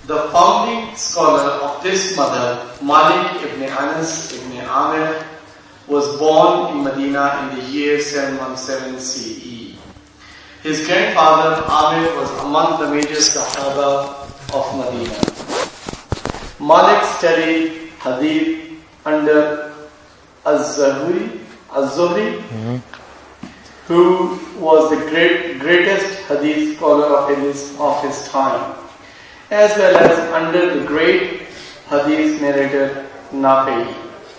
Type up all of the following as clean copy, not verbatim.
The founding scholar of this madhab, Malik ibn Anas ibn Amir, was born in Medina in the year 717 CE. His grandfather Amir was among the major Sahaba of Medina. Malik studied Hadith under Az-Zuhri, who was the greatest Hadith scholar of his time, as well as under the great Hadith narrator Nafi,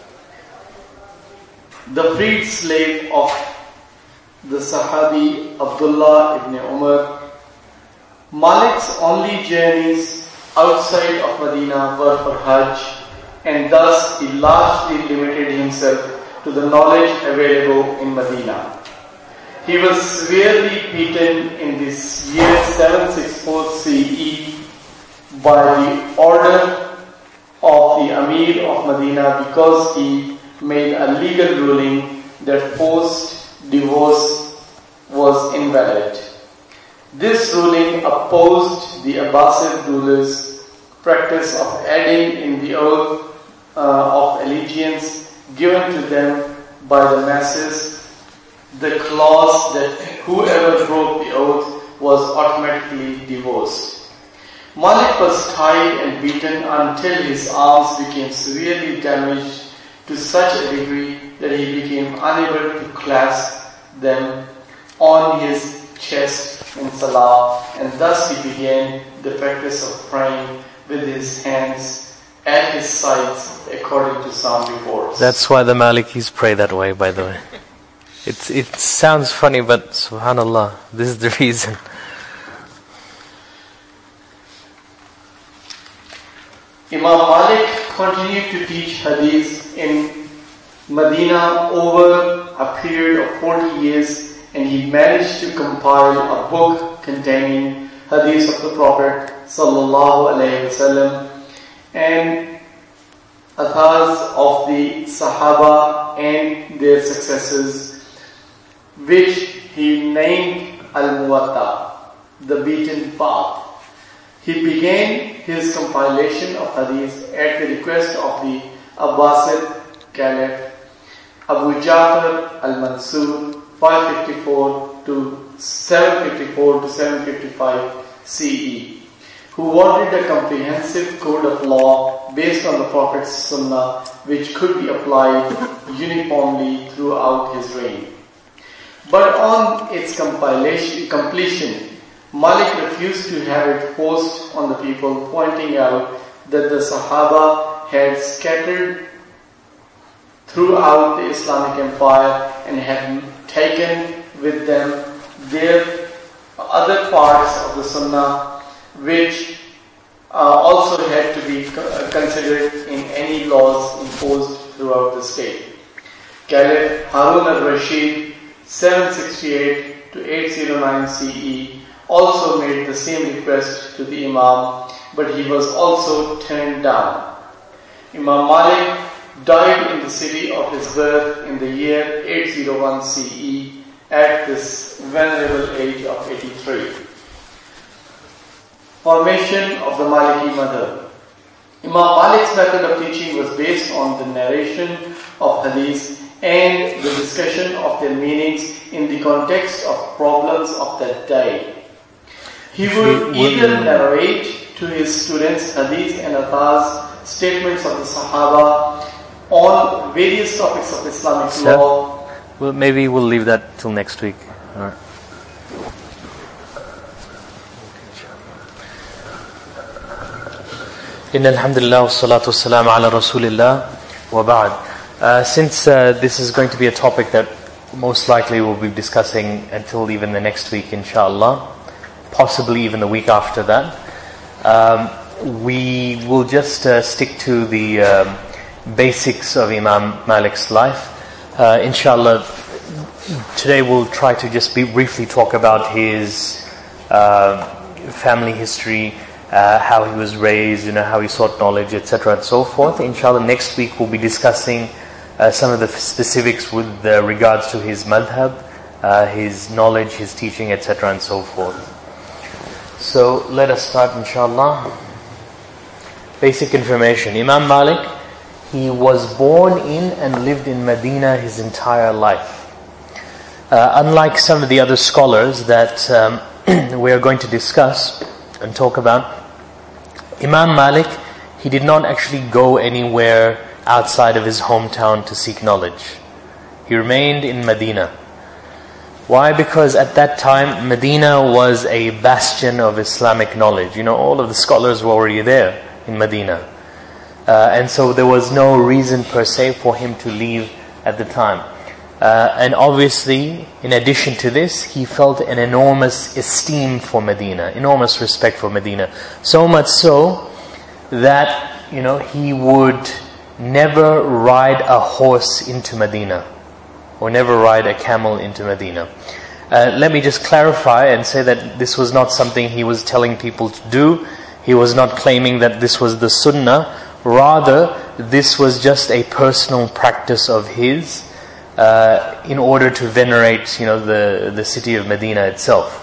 the freed slave of the Sahabi Abdullah ibn Umar. Malik's only journeys outside of Medina were for Hajj, and thus he largely limited himself to the knowledge available in Medina. He was severely beaten in this year 764 CE by the order of the Amir of Medina because he made a legal ruling that forced divorce was invalid. This ruling opposed the Abbasid rulers' practice of adding in the oath of allegiance given to them by the masses the clause that whoever broke the oath was automatically divorced. Malik was tied and beaten until his arms became severely damaged to such a degree that he became unable to clasp them on his chest in Salah, and thus he began the practice of praying with his hands at his sides, according to some reports. That's why the Malikis pray that way, by the way. It sounds funny, but subhanallah, this is the reason. Imam Malik continued to teach hadith in Medina over a period of 40 years, and he managed to compile a book containing hadith of the Prophet sallallahu alaihi wasallam and athars of the Sahaba and their successors, which he named Al-Muwatta, the beaten path. He began his compilation of hadith at the request of the Abbasid Caliph Abu Ja'far al-Mansur, 554 to 755 CE, who wanted a comprehensive code of law based on the Prophet's Sunnah, which could be applied uniformly throughout his reign. But on its completion, Malik refused to have it forced on the people, pointing out that the Sahaba had scattered throughout the Islamic empire and had taken with them their other parts of the Sunnah, which also had to be considered in any laws imposed throughout the state. Caliph Harun al-Rashid, 768 to 809 CE, also made the same request to the Imam, but he was also turned down. Imam Malik died in the city of his birth in the year 801 CE at this venerable age of 83. Formation of the Maliki madhab. Imam Malik's method of teaching was based on the narration of hadith and the discussion of their meanings in the context of problems of that day. He would either narrate to his students hadith and athars, statements of the Sahaba on various topics of Islamic law. Well, maybe we'll leave that till next week. All right. Inna alhamdulillah wassalatu wassalamu ala rasulillah wa ba'd. Since this is going to be a topic that most likely we'll be discussing until even the next week, inshallah, possibly even the week after that, we will just stick to the basics of Imam Malik's life. Inshallah, today we'll try to just briefly talk about his family history, how he was raised, how he sought knowledge, etc. and so forth. Inshallah, next week we'll be discussing some of the specifics with regards to his madhab, his knowledge, his teaching, etc. and so forth. So let us start, inshallah. basic information. Imam Malik, he was born in and lived in Medina his entire life. Unlike some of the other scholars that we are going to discuss and talk about, Imam Malik, he did not actually go anywhere outside of his hometown to seek knowledge. He remained in Medina. Why? Because at that time, Medina was a bastion of Islamic knowledge. All of the scholars were already there in Medina. And so there was no reason per se for him to leave at the time. And obviously, in addition to this, he felt an enormous esteem for Medina, enormous respect for Medina. So much so that, he would never ride a horse into Medina, or never ride a camel into Medina. Let me just clarify and say that this was not something he was telling people to do. He was not claiming that this was the sunnah. Rather, this was just a personal practice of his, in order to venerate, the city of Medina itself.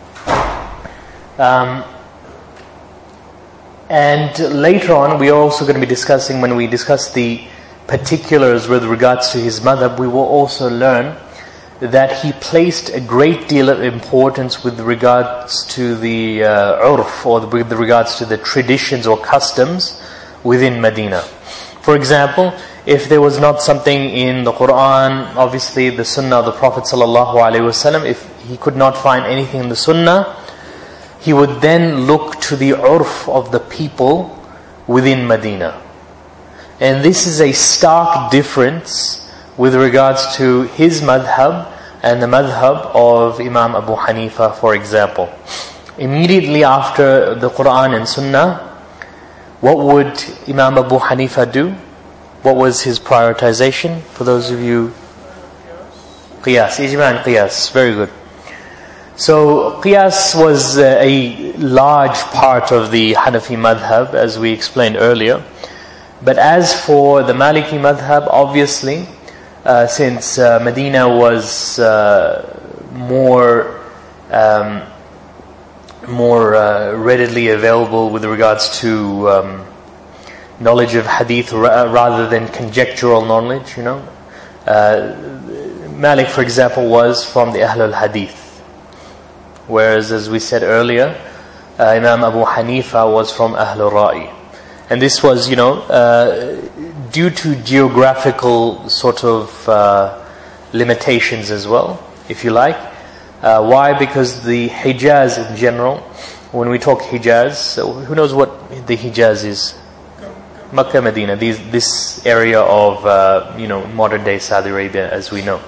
And later on, we are also going to be discussing, when we discuss the particulars with regards to his madhab, we will also learn that he placed a great deal of importance with regards to the urf, or with regards to the traditions or customs within Medina. For example, if there was not something in the Quran, obviously the Sunnah of the Prophet ﷺ, if he could not find anything in the Sunnah, he would then look to the urf of the people within Medina. And this is a stark difference with regards to his madhab and the madhab of Imam Abu Hanifa, for example. Immediately after the Quran and Sunnah, what would Imam Abu Hanifa do? What was his prioritization? For those of you, Qiyas, Ijma and Qiyas, very good. So Qiyas was a large part of the Hanafi madhab, as we explained earlier. But as for the Maliki madhab, obviously, since Medina was more readily available with regards to knowledge of hadith rather than conjectural knowledge, Malik, for example, was from the Ahl al-Hadith. Whereas, as we said earlier, Imam Abu Hanifa was from Ahl al-Ra'i. And this was, due to geographical sort of limitations as well, if you like. Why? Because the Hijaz in general, when we talk Hijaz, so who knows what the Hijaz is? Makkah, Medina, this area of modern day Saudi Arabia, as we know.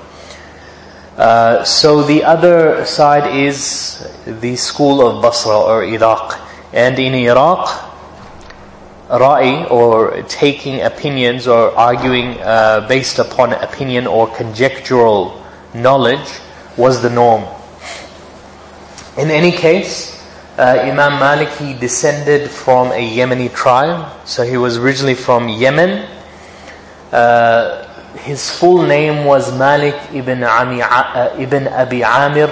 So the other side is the school of Basra or Iraq, and in Iraq, Ra'i, or taking opinions or arguing based upon opinion or conjectural knowledge, was the norm. In any case, Imam Malik, he descended from a Yemeni tribe, so he was originally from Yemen. His full name was Malik ibn Abi Amir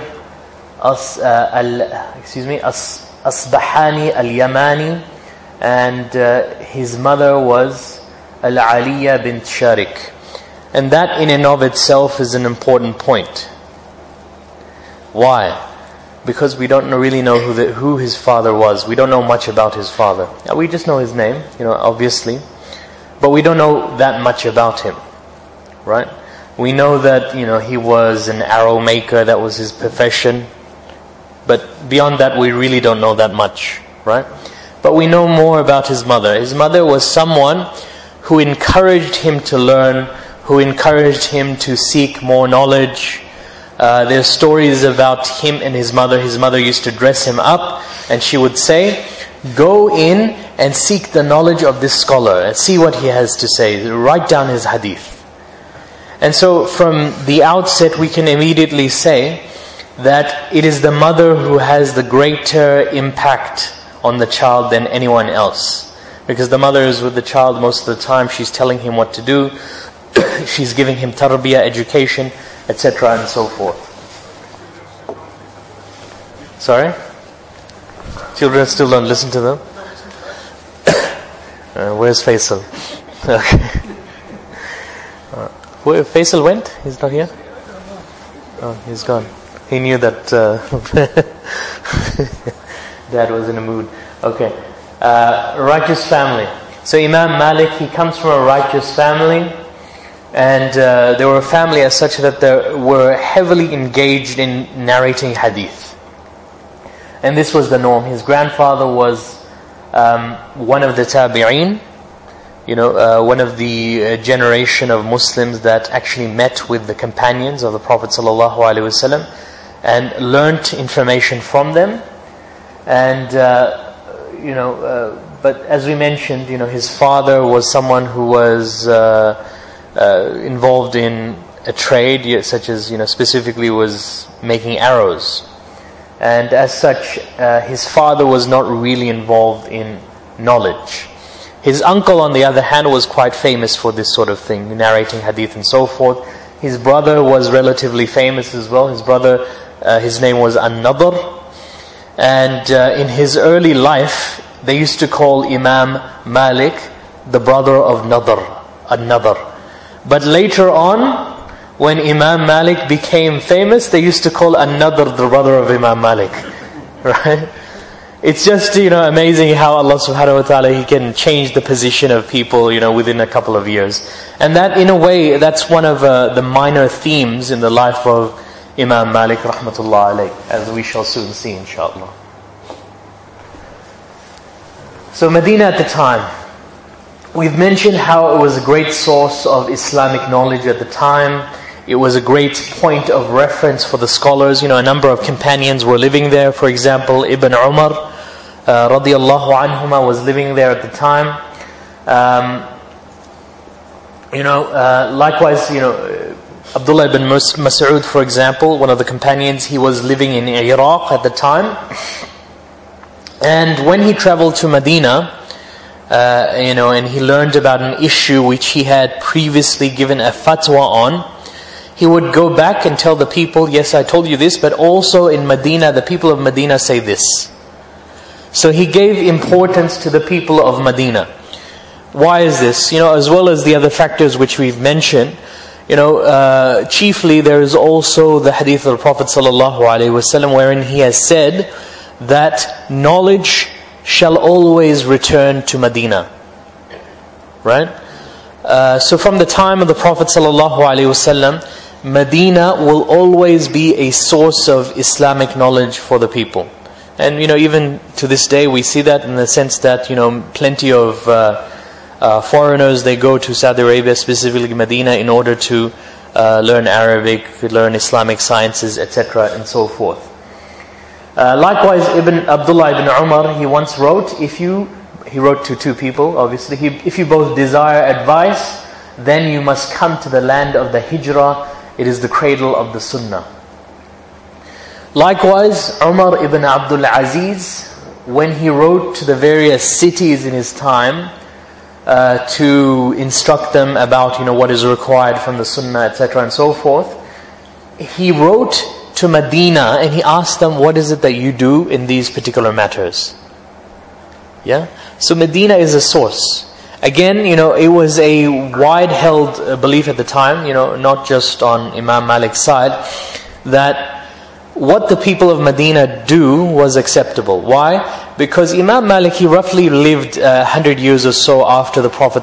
Asbahani al-Yamani, and his mother was Al-Aliyah bint Sharik. And that in and of itself is an important point. Why? Because we don't really know who his father was. We don't know much about his father. We just know his name, obviously. But we don't know that much about him. Right? We know that, he was an arrow maker, that was his profession. But beyond that, we really don't know that much. Right? But we know more about his mother. His mother was someone who encouraged him to learn, who encouraged him to seek more knowledge. There's stories about him and his mother. His mother used to dress him up, and she would say, "Go in and seek the knowledge of this scholar and see what he has to say. Write down his hadith." And so from the outset, we can immediately say that it is the mother who has the greater impact on the child than anyone else. Because the mother is with the child most of the time. She's telling him what to do. She's giving him tarbiyah, education, etc. and so forth. Sorry? Children still don't listen to them? Where's Faisal? Okay. Where Faisal went? He's not here? Oh, he's gone. He knew that Dad was in a mood. Okay. Righteous family. So Imam Malik, he comes from a righteous family, and they were a family as such that they were heavily engaged in narrating hadith. And this was the norm. His grandfather was one of the tabi'een, one of the generation of Muslims that actually met with the companions of the Prophet ﷺ and learnt information from them. And but as we mentioned, his father was someone who was involved in a trade, such as specifically was making arrows. And as such, his father was not really involved in knowledge. His uncle, on the other hand, was quite famous for this sort of thing, narrating hadith and so forth. His brother was relatively famous as well. His brother, his name was An-Nadr. And in his early life, they used to call Imam Malik the brother of Nadr, An-Nadr. But later on, when Imam Malik became famous, they used to call An-Nadr the brother of Imam Malik. Right? It's just, amazing how Allah subhanahu wa ta'ala, He can change the position of people, within a couple of years. And that, in a way, that's one of the minor themes in the life of Imam Malik rahmatullah alayh, as we shall soon see, inshallah. So Medina at the time, we've mentioned how it was a great source of Islamic knowledge at the time. It was a great point of reference for the scholars. A number of companions were living there. For example, Ibn Umar radiyallahu anhuma was living there at the time. Likewise, Abdullah ibn Mas'ud, for example, one of the companions, he was living in Iraq at the time. And when he traveled to Medina, and he learned about an issue which he had previously given a fatwa on, he would go back and tell the people, yes, I told you this, but also in Medina, the people of Medina say this. So he gave importance to the people of Medina. Why is this? As well as the other factors which we've mentioned, chiefly there is also the hadith of the Prophet ﷺ wherein he has said that knowledge shall always return to Medina. Right? So from the time of the Prophet ﷺ, Medina will always be a source of Islamic knowledge for the people. And even to this day we see that in the sense that plenty of foreigners, they go to Saudi Arabia, specifically Medina, in order to learn Arabic, learn Islamic sciences, etc. and so forth. Likewise, Abdullah ibn Umar, he once wrote, he wrote to two people, obviously, if you both desire advice, then you must come to the land of the Hijrah. It is the cradle of the Sunnah. Likewise, Umar ibn Abdul Aziz, when he wrote to the various cities in his time to instruct them about what is required from the Sunnah, etc. and so forth, he wrote to Medina and he asked them, what is it that you do in these particular matters? Yeah? So Medina is a source. Again, it was a wide-held belief at the time, not just on Imam Malik's side, that what the people of Medina do was acceptable. Why? Because Imam Malik, he roughly lived 100 years or so after the Prophet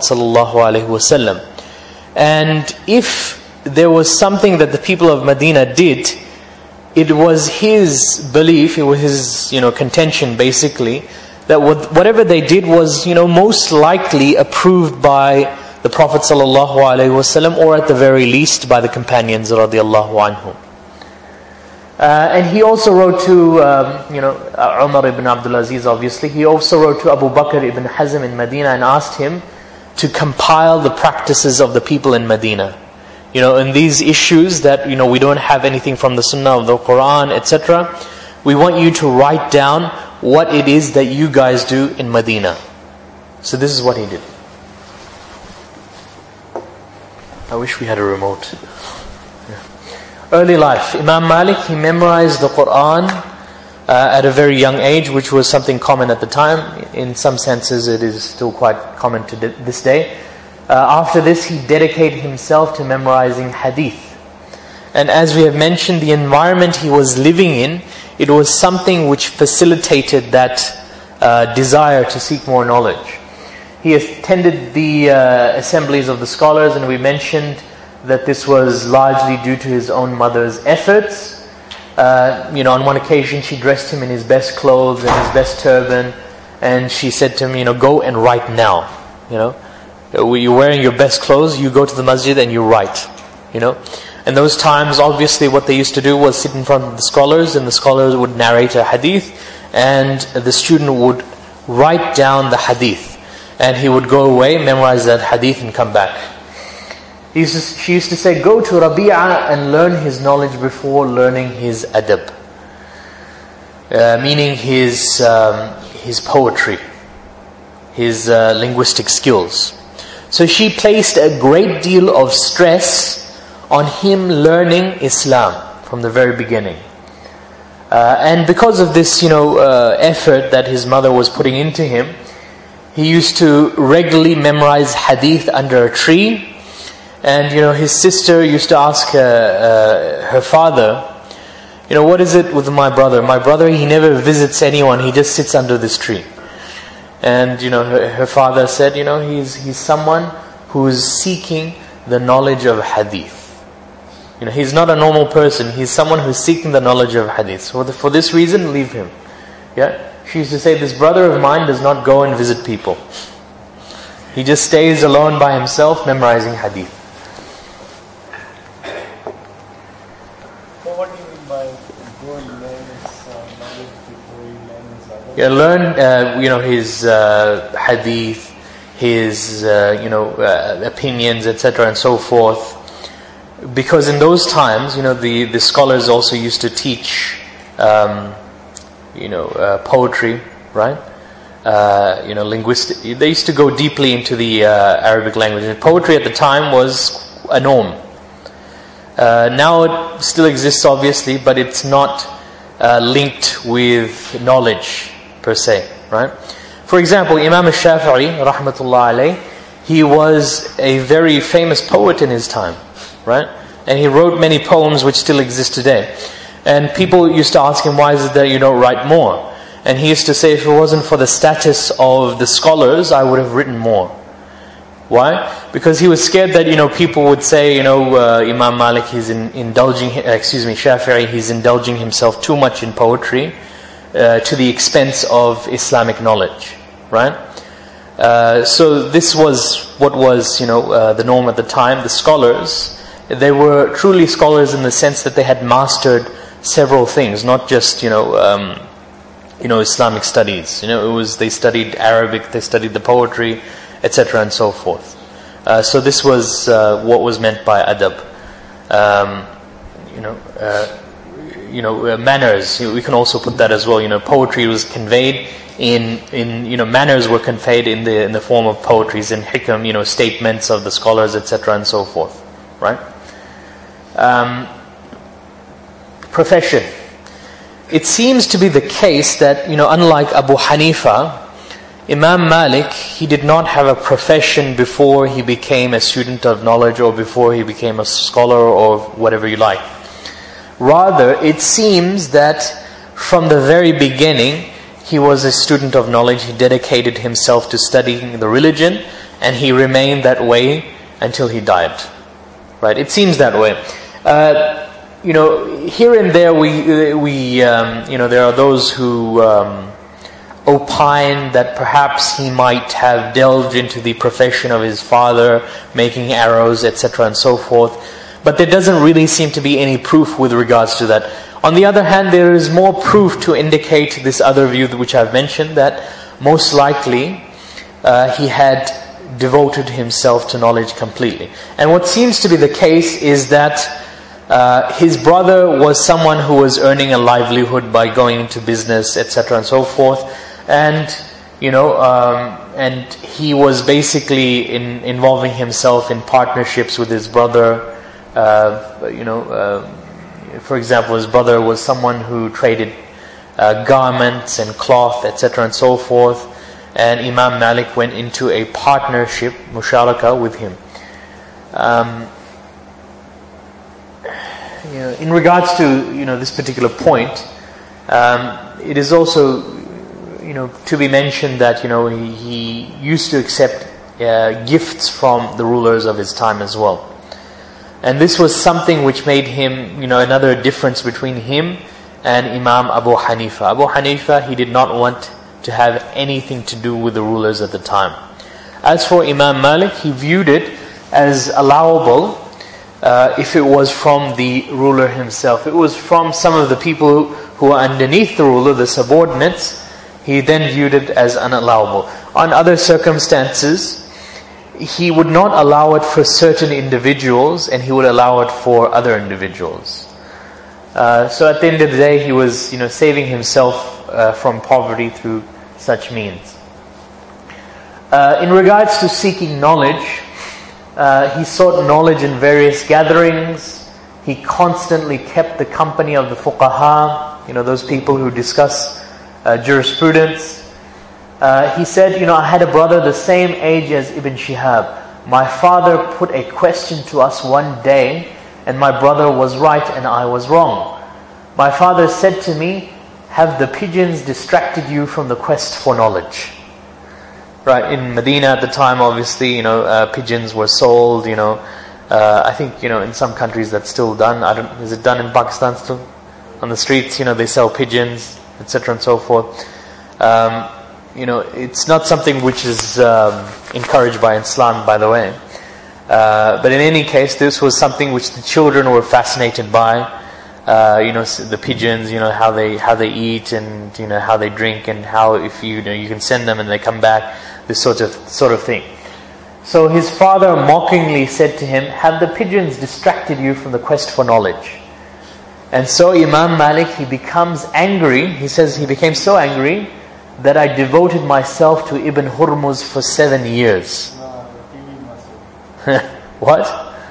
ﷺ. And if there was something that the people of Medina did, it was his belief, it was his contention basically, that whatever they did was most likely approved by the Prophet ﷺ, or at the very least by the companions radiyallahu anhum. And he also wrote to Umar ibn Abdul Aziz, obviously. He also wrote to Abu Bakr ibn Hazm in Medina and asked him to compile the practices of the people in Medina. In these issues that we don't have anything from the Sunnah of the Quran, etc. We want you to write down what it is that you guys do in Medina. So this is what he did. I wish we had a remote. Early life, Imam Malik, he memorized the Quran at a very young age, which was something common at the time. In some senses, it is still quite common to this day. After this, he dedicated himself to memorizing hadith. And as we have mentioned, the environment he was living in, it was something which facilitated that desire to seek more knowledge. He attended the assemblies of the scholars, and we mentioned that this was largely due to his own mother's efforts. On one occasion she dressed him in his best clothes and his best turban, and she said to him, go and write now. You're wearing your best clothes, you go to the masjid and you write. And those times, obviously, what they used to do was sit in front of the scholars, and the scholars would narrate a hadith, and the student would write down the hadith, and he would go away, memorize that hadith, and come back. She used to say, go to Rabi'a and learn his knowledge before learning his adab, meaning his poetry, his linguistic skills. So she placed a great deal of stress on him learning Islam from the very beginning. And because of this, effort that his mother was putting into him, he used to regularly memorize hadith under a tree. And his sister used to ask her father, what is it with my brother? My brother, he never visits anyone, he just sits under this tree. And her father said, he's someone who's seeking the knowledge of hadith. He's not a normal person, he's someone who's seeking the knowledge of hadith. So for this reason, leave him. She used to say, this brother of mine does not go and visit people. He just stays alone by himself memorizing hadith. What do you mean by go and learn his knowledge before you learn his other? Learn, his hadith, his, opinions, etc., and so forth. Because in those times, the scholars also used to teach, poetry, right? Linguistic. They used to go deeply into the Arabic language. And poetry at the time was a norm. Now it still exists, obviously, but it's not linked with knowledge per se, right? For example, Imam al-Shafi'i, rahmatullah alayh, he was a very famous poet in his time, right? And he wrote many poems which still exist today. And people used to ask him, why is it that you don't write more? And he used to say, if it wasn't for the status of the scholars, I would have written more. Why? Because he was scared that, people would say, Imam Malik, Shafi'i, he's indulging himself too much in poetry to the expense of Islamic knowledge, right? So this was what was, the norm at the time. The scholars, they were truly scholars in the sense that they had mastered several things, not just, Islamic studies. They studied Arabic, they studied the poetry, etc., and so forth. So this was what was meant by adab. Manners. We can also put that as well. Poetry was conveyed in manners were conveyed in the form of poetries and hikam, statements of the scholars, etc., and so forth. Right? Profession. It seems to be the case that, unlike Abu Hanifa, Imam Malik, he did not have a profession before he became a student of knowledge or before he became a scholar or whatever you like. Rather, it seems that from the very beginning, he was a student of knowledge. He dedicated himself to studying the religion, and he remained that way until he died. Right? It seems that way. Here and there there are those who opine that perhaps he might have delved into the profession of his father, making arrows, etc., and so forth. But there doesn't really seem to be any proof with regards to that. On the other hand, there is more proof to indicate this other view which I've mentioned, that most likely he had devoted himself to knowledge completely. And what seems to be the case is that his brother was someone who was earning a livelihood by going into business, etc., and so forth. And and he was basically involving himself in partnerships with his brother. For example, his brother was someone who traded garments and cloth, etc. and so forth. And Imam Malik went into a partnership, musharaka, with him. In regards to this particular point, it is also to be mentioned that he used to accept gifts from the rulers of his time as well. And this was something which made him, another difference between him and Imam Abu Hanifa. Abu Hanifa, he did not want to have anything to do with the rulers at the time. As for Imam Malik, he viewed it as allowable if it was from the ruler himself. It was from some of the people who are underneath the ruler, the subordinates. He then viewed it as unallowable. On other circumstances, he would not allow it for certain individuals, and he would allow it for other individuals. So at the end of the day, he was, saving himself from poverty through such means. In regards to seeking knowledge, he sought knowledge in various gatherings. He constantly kept the company of the fuqaha, those people who discuss jurisprudence. He said, I had a brother the same age as Ibn Shihab. My father put a question to us one day, and my brother was right and I was wrong. My father said to me, have the pigeons distracted you from the quest for knowledge? Right, in Medina at the time, obviously, pigeons were sold, I think, in some countries that's still done. Is it done in Pakistan still? On the streets, they sell pigeons, etc. and so forth. It's not something which is encouraged by Islam, by the way. But in any case, this was something which the children were fascinated by. The pigeons, how they eat and how they drink, and how if you can send them and they come back, this sort of thing. So his father mockingly said to him, have the pigeons distracted you from the quest for knowledge? And so Imam Malik, he becomes angry. He says he became so angry that I devoted myself to Ibn Hurmuz for 7 years. No, the TV must have. What?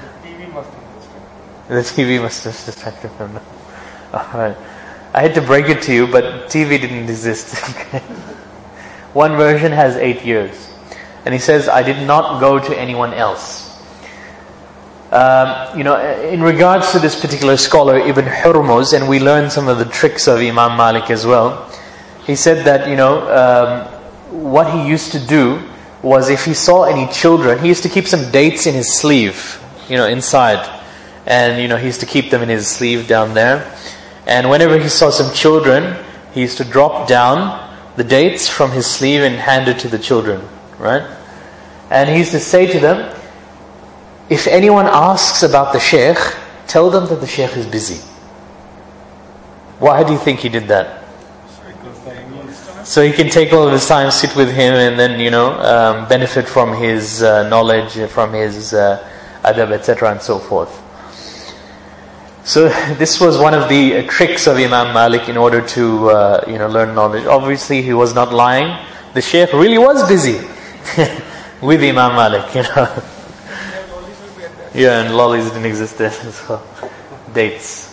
The TV must have The TV must have distracted him. Alright. I had to break it to you, but TV didn't exist. One version has 8 years. And he says, I did not go to anyone else. In regards to this particular scholar, Ibn Hurmuz, and we learned some of the tricks of Imam Malik as well. He said that, what he used to do was if he saw any children, he used to keep some dates in his sleeve, inside. And, he used to keep them in his sleeve down there. And whenever he saw some children, he used to drop down the dates from his sleeve and hand it to the children, right? And he used to say to them, if anyone asks about the Shaykh, tell them that the Shaykh is busy. Why do you think he did that? So he can take all of his time, sit with him, and then, benefit from his knowledge, from his adab, etc. and so forth. So this was one of the tricks of Imam Malik in order to, learn knowledge. Obviously, he was not lying. The Shaykh really was busy with Imam Malik, Yeah, and lollies didn't exist then as well. Dates.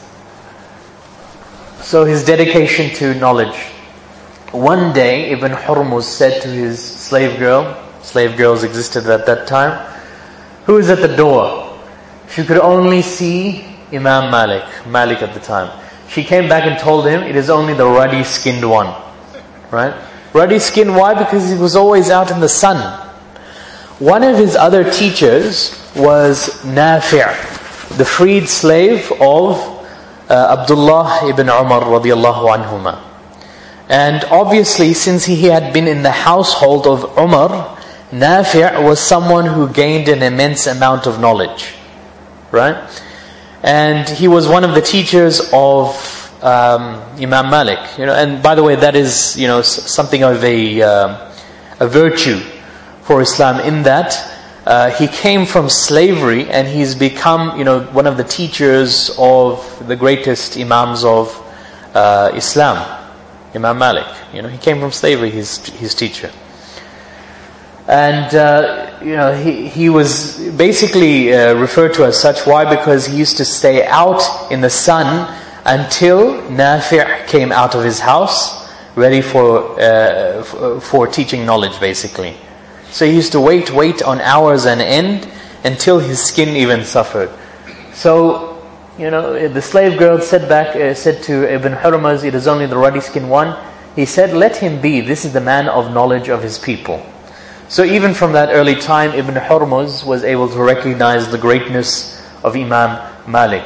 So his dedication to knowledge. One day, Ibn Hurmuz said to his slave girls existed at that time, who is at the door? She could only see Imam Malik at the time. She came back and told him, it is only the ruddy-skinned one. Right? Ruddy-skinned, why? Because he was always out in the sun. One of his other teachers was Nafi', the freed slave of Abdullah ibn Umar radiyallahu anhuma. And obviously, since he had been in the household of Umar, Nafi' was someone who gained an immense amount of knowledge. Right? And he was one of the teachers of Imam Malik. And by the way, that is something of a virtue for Islam, in that he came from slavery and he's become one of the teachers of the greatest Imams of Islam, Imam Malik. He came from slavery, his teacher. And he was basically referred to as such. Why? Because he used to stay out in the sun until Nafi' came out of his house, ready for teaching knowledge, basically. So he used to wait on hours on end until his skin even suffered. So, the slave girl said to Ibn Hurmuz, it is only the ruddy-skinned one. He said, let him be. This is the man of knowledge of his people. So even from that early time, Ibn Hurmuz was able to recognize the greatness of Imam Malik.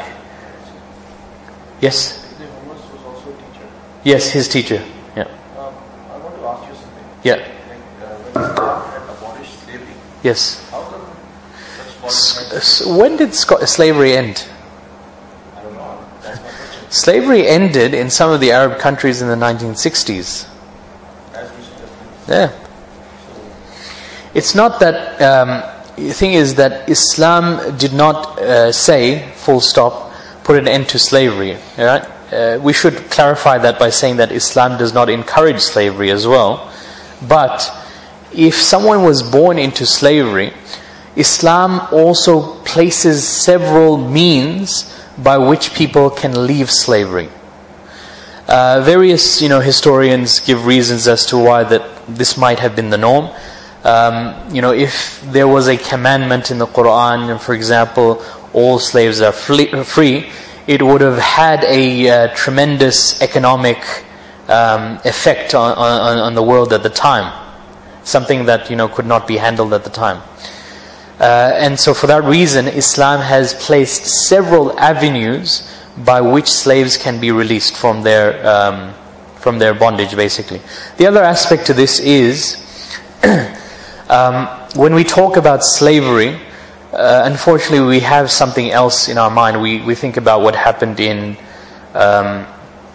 Yes? Ibn Hurmuz was also a teacher. Yes, his teacher. Yeah. I want to ask you something. Yeah. When Islam had abolished slavery, Yes. how come such When did slavery end? I don't know. That's my question. Slavery ended in some of the Arab countries in the 1960s. As recent as Yeah. It's not that, the thing is that Islam did not say, full stop, put an end to slavery. Right? We should clarify that by saying that Islam does not encourage slavery as well. But if someone was born into slavery, Islam also places several means by which people can leave slavery. Various historians give reasons as to why that this might have been the norm. If there was a commandment in the Quran, for example, all slaves are free, it would have had a tremendous economic effect on the world at the time. Something that could not be handled at the time. And so for that reason, Islam has placed several avenues by which slaves can be released from their bondage, basically. The other aspect to this is when we talk about slavery, unfortunately we have something else in our mind. We think about what happened in the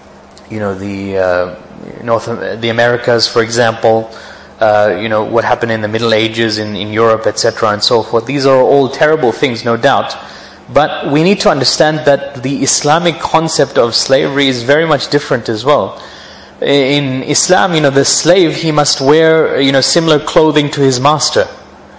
Americas, for example. What happened in the Middle Ages in Europe, etc., and so forth. These are all terrible things, no doubt. But we need to understand that the Islamic concept of slavery is very much different as well. In Islam, the slave, he must wear, similar clothing to his master.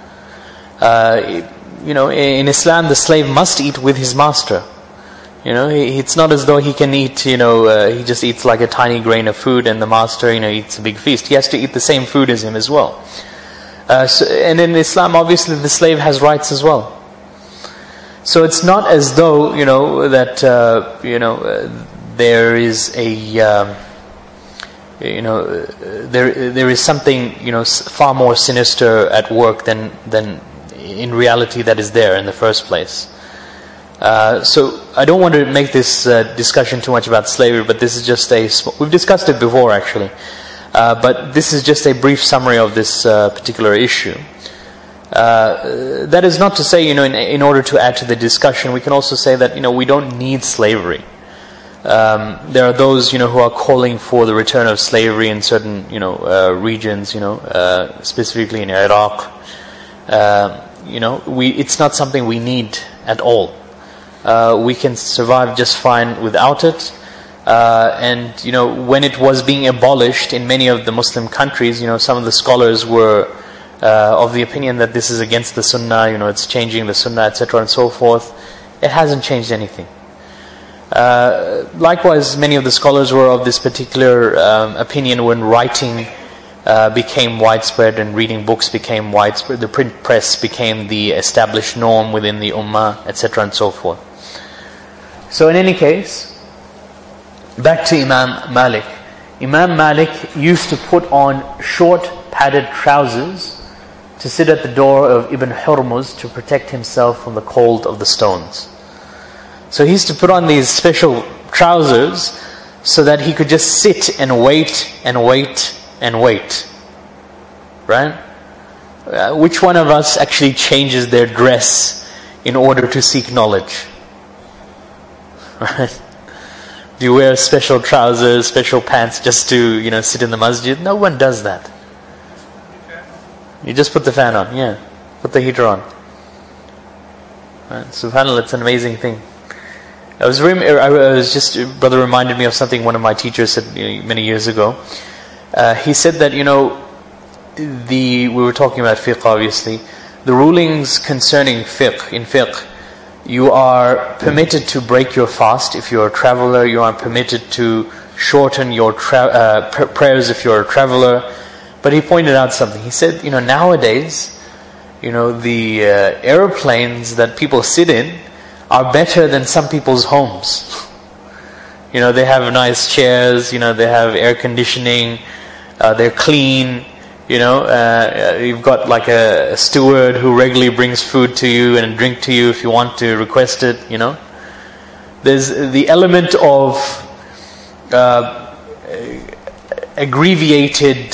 In Islam, the slave must eat with his master. It's not as though he can eat, he just eats like a tiny grain of food and the master, eats a big feast. He has to eat the same food as him as well. And in Islam, obviously, the slave has rights as well. So it's not as though, that, there is a, there is something, far more sinister at work than in reality that is there in the first place. So I don't want to make this discussion too much about slavery, but this is just we've discussed it before actually, but this is just a brief summary of this particular issue. That is not to say, in order to add to the discussion, we can also say that, we don't need slavery. There are those, who are calling for the return of slavery in certain, regions, specifically in Iraq. It's not something we need at all. We can survive just fine without it. And when it was being abolished in many of the Muslim countries, some of the scholars were of the opinion that this is against the Sunnah, it's changing the Sunnah, etc. and so forth. It hasn't changed anything. Likewise, many of the scholars were of this particular opinion when writing became widespread and reading books became widespread. The print press became the established norm within the Ummah, etc. and so forth. So in any case, back to Imam Malik. Imam Malik used to put on short padded trousers to sit at the door of Ibn Hurmuz to protect himself from the cold of the stones. So he used to put on these special trousers so that he could just sit and wait and wait and wait. Right? Which one of us actually changes their dress in order to seek knowledge? Right? Do you wear special trousers, special pants just to, sit in the masjid? No one does that. You just put the fan on, put the heater on. Right? SubhanAllah, it's an amazing thing. Brother reminded me of something one of my teachers said many years ago. He said that, we were talking about fiqh obviously, the rulings concerning fiqh, You are permitted to break your fast if you're a traveler. You are permitted to shorten your prayers if you're a traveler. But he pointed out something. He said, nowadays, the airplanes that people sit in are better than some people's homes. They have nice chairs, they have air conditioning, they're clean, you've got like a steward who regularly brings food to you and drink to you if you want to request it, There's the element of abbreviated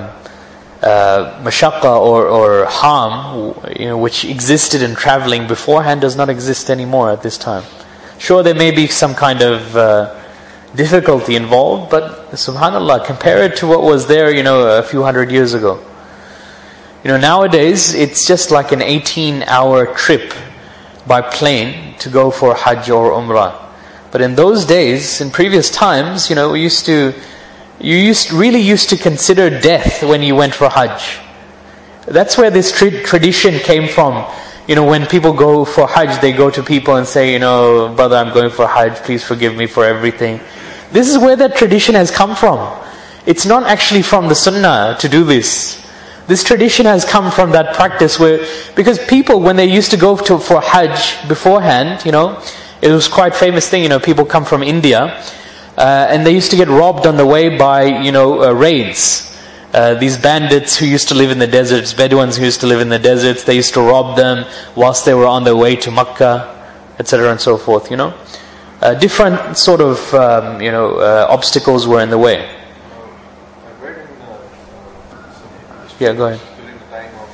mashaqqa or harm, which existed in traveling beforehand, does not exist anymore at this time. Sure, there may be some kind of difficulty involved, but subhanallah, compare it to what was there, a few hundred years ago. Nowadays, it's just like an 18-hour trip by plane to go for Hajj or Umrah. But in those days, in previous times, you used to consider death when you went for Hajj. That's where this tradition came from. When people go for Hajj, they go to people and say, brother, I'm going for Hajj, please forgive me for everything. This is where that tradition has come from. It's not actually from the Sunnah to do this. This tradition has come from that practice because people, when they used to go for Hajj beforehand, it was quite famous thing, people come from India, and they used to get robbed on the way by, raids. These bandits who used to live in the deserts, Bedouins who used to live in the deserts, they used to rob them whilst they were on their way to Makkah, etc. and so forth, Different sort of, obstacles were in the way. I've read in Yeah, go ahead. during the time of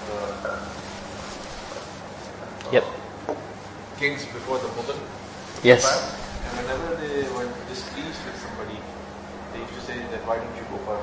Yep. kings before the Mughal. Yes. And whenever they were displeased with somebody, they used to say that, why don't you go for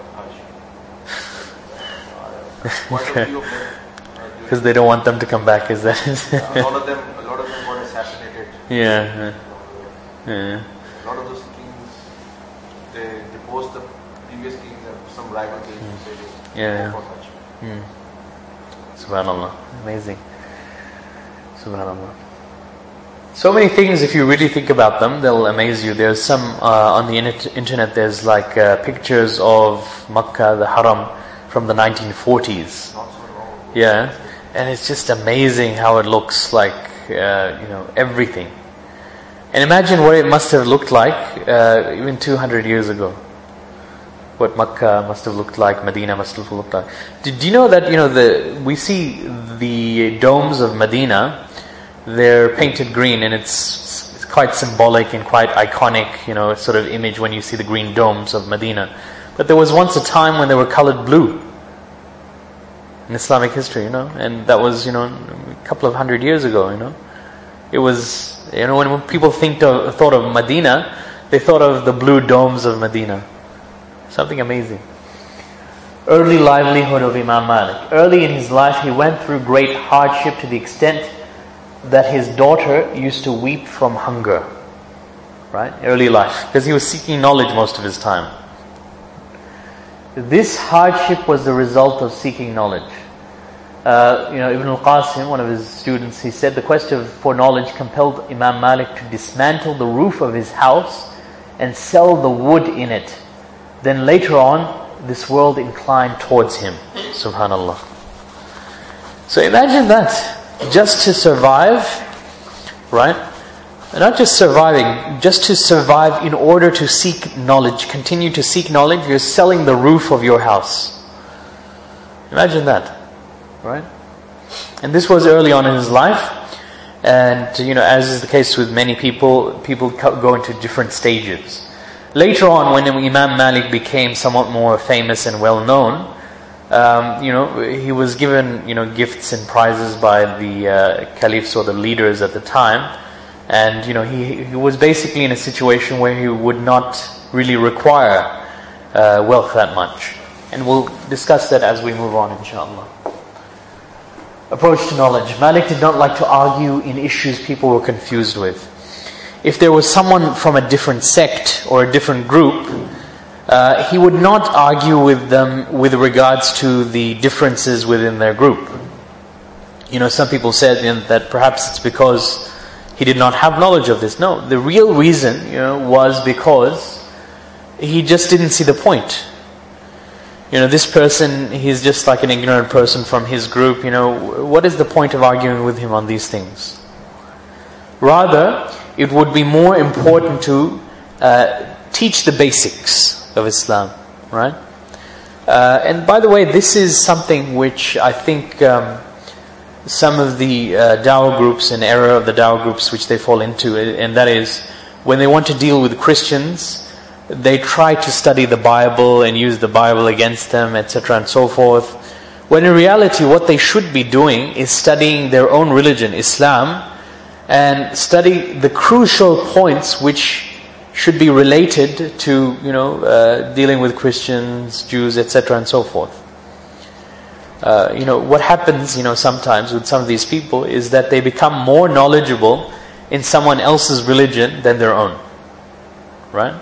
Hajj? Quite a few of them. Because they don't want them to come back, is that? A lot of them got assassinated. Yeah. A lot of those kings, they deposed the previous kings and some rival kings who said, Yeah. go for Hajj. Subhanallah. Amazing. Subhanallah. So many things, if you really think about them, they'll amaze you. There's some, on the internet, there's like pictures of Makkah, the Haram, from the 1940s. Not so wrong. Yeah. And it's just amazing how it looks like, everything. And imagine what it must have looked like, even 200 years ago. What Makkah must have looked like, Medina must have looked like. Did you know that, we see the domes of Medina, they're painted green, and it's quite symbolic and quite iconic, sort of image when you see the green domes of Medina. But there was once a time when they were colored blue in Islamic history, and that was, a couple of hundred years ago, It was, when people thought of Medina, they thought of the blue domes of Medina. Something amazing. Early livelihood of Imam Malik. Early in his life, he went through great hardship to the extent that his daughter used to weep from hunger. Right? Early life. Because he was seeking knowledge most of his time. This hardship was the result of seeking knowledge. Ibn al-Qasim, one of his students, he said the quest for knowledge compelled Imam Malik to dismantle the roof of his house and sell the wood in it. Then later on, this world inclined towards him. Subhanallah. So imagine that. Just to survive, right? Not just surviving, just to survive in order to seek knowledge, continue to seek knowledge, you're selling the roof of your house. Imagine that, right? And this was early on in his life, and as is the case with many people go into different stages. Later on, when Imam Malik became somewhat more famous and well known, he was given gifts and prizes by the caliphs or the leaders at the time. And he was basically in a situation where he would not really require wealth that much. And we'll discuss that as we move on, inshallah. Approach to knowledge. Malik did not like to argue in issues people were confused with. If there was someone from a different sect or a different group, he would not argue with them with regards to the differences within their group. Some people said that perhaps it's because he did not have knowledge of this. No, the real reason, was because he just didn't see the point. This person, he's just like an ignorant person from his group. What is the point of arguing with him on these things? Rather, it would be more important to teach the basics of Islam, right? And by the way, this is something which I think some of the Dawah groups, an era of the Dawah groups which they fall into, and that is when they want to deal with Christians, they try to study the Bible and use the Bible against them, etc. and so forth. When in reality what they should be doing is studying their own religion, Islam, and study the crucial points which should be related to, dealing with Christians, Jews, etc. and so forth. What happens, sometimes with some of these people is that they become more knowledgeable in someone else's religion than their own. Right?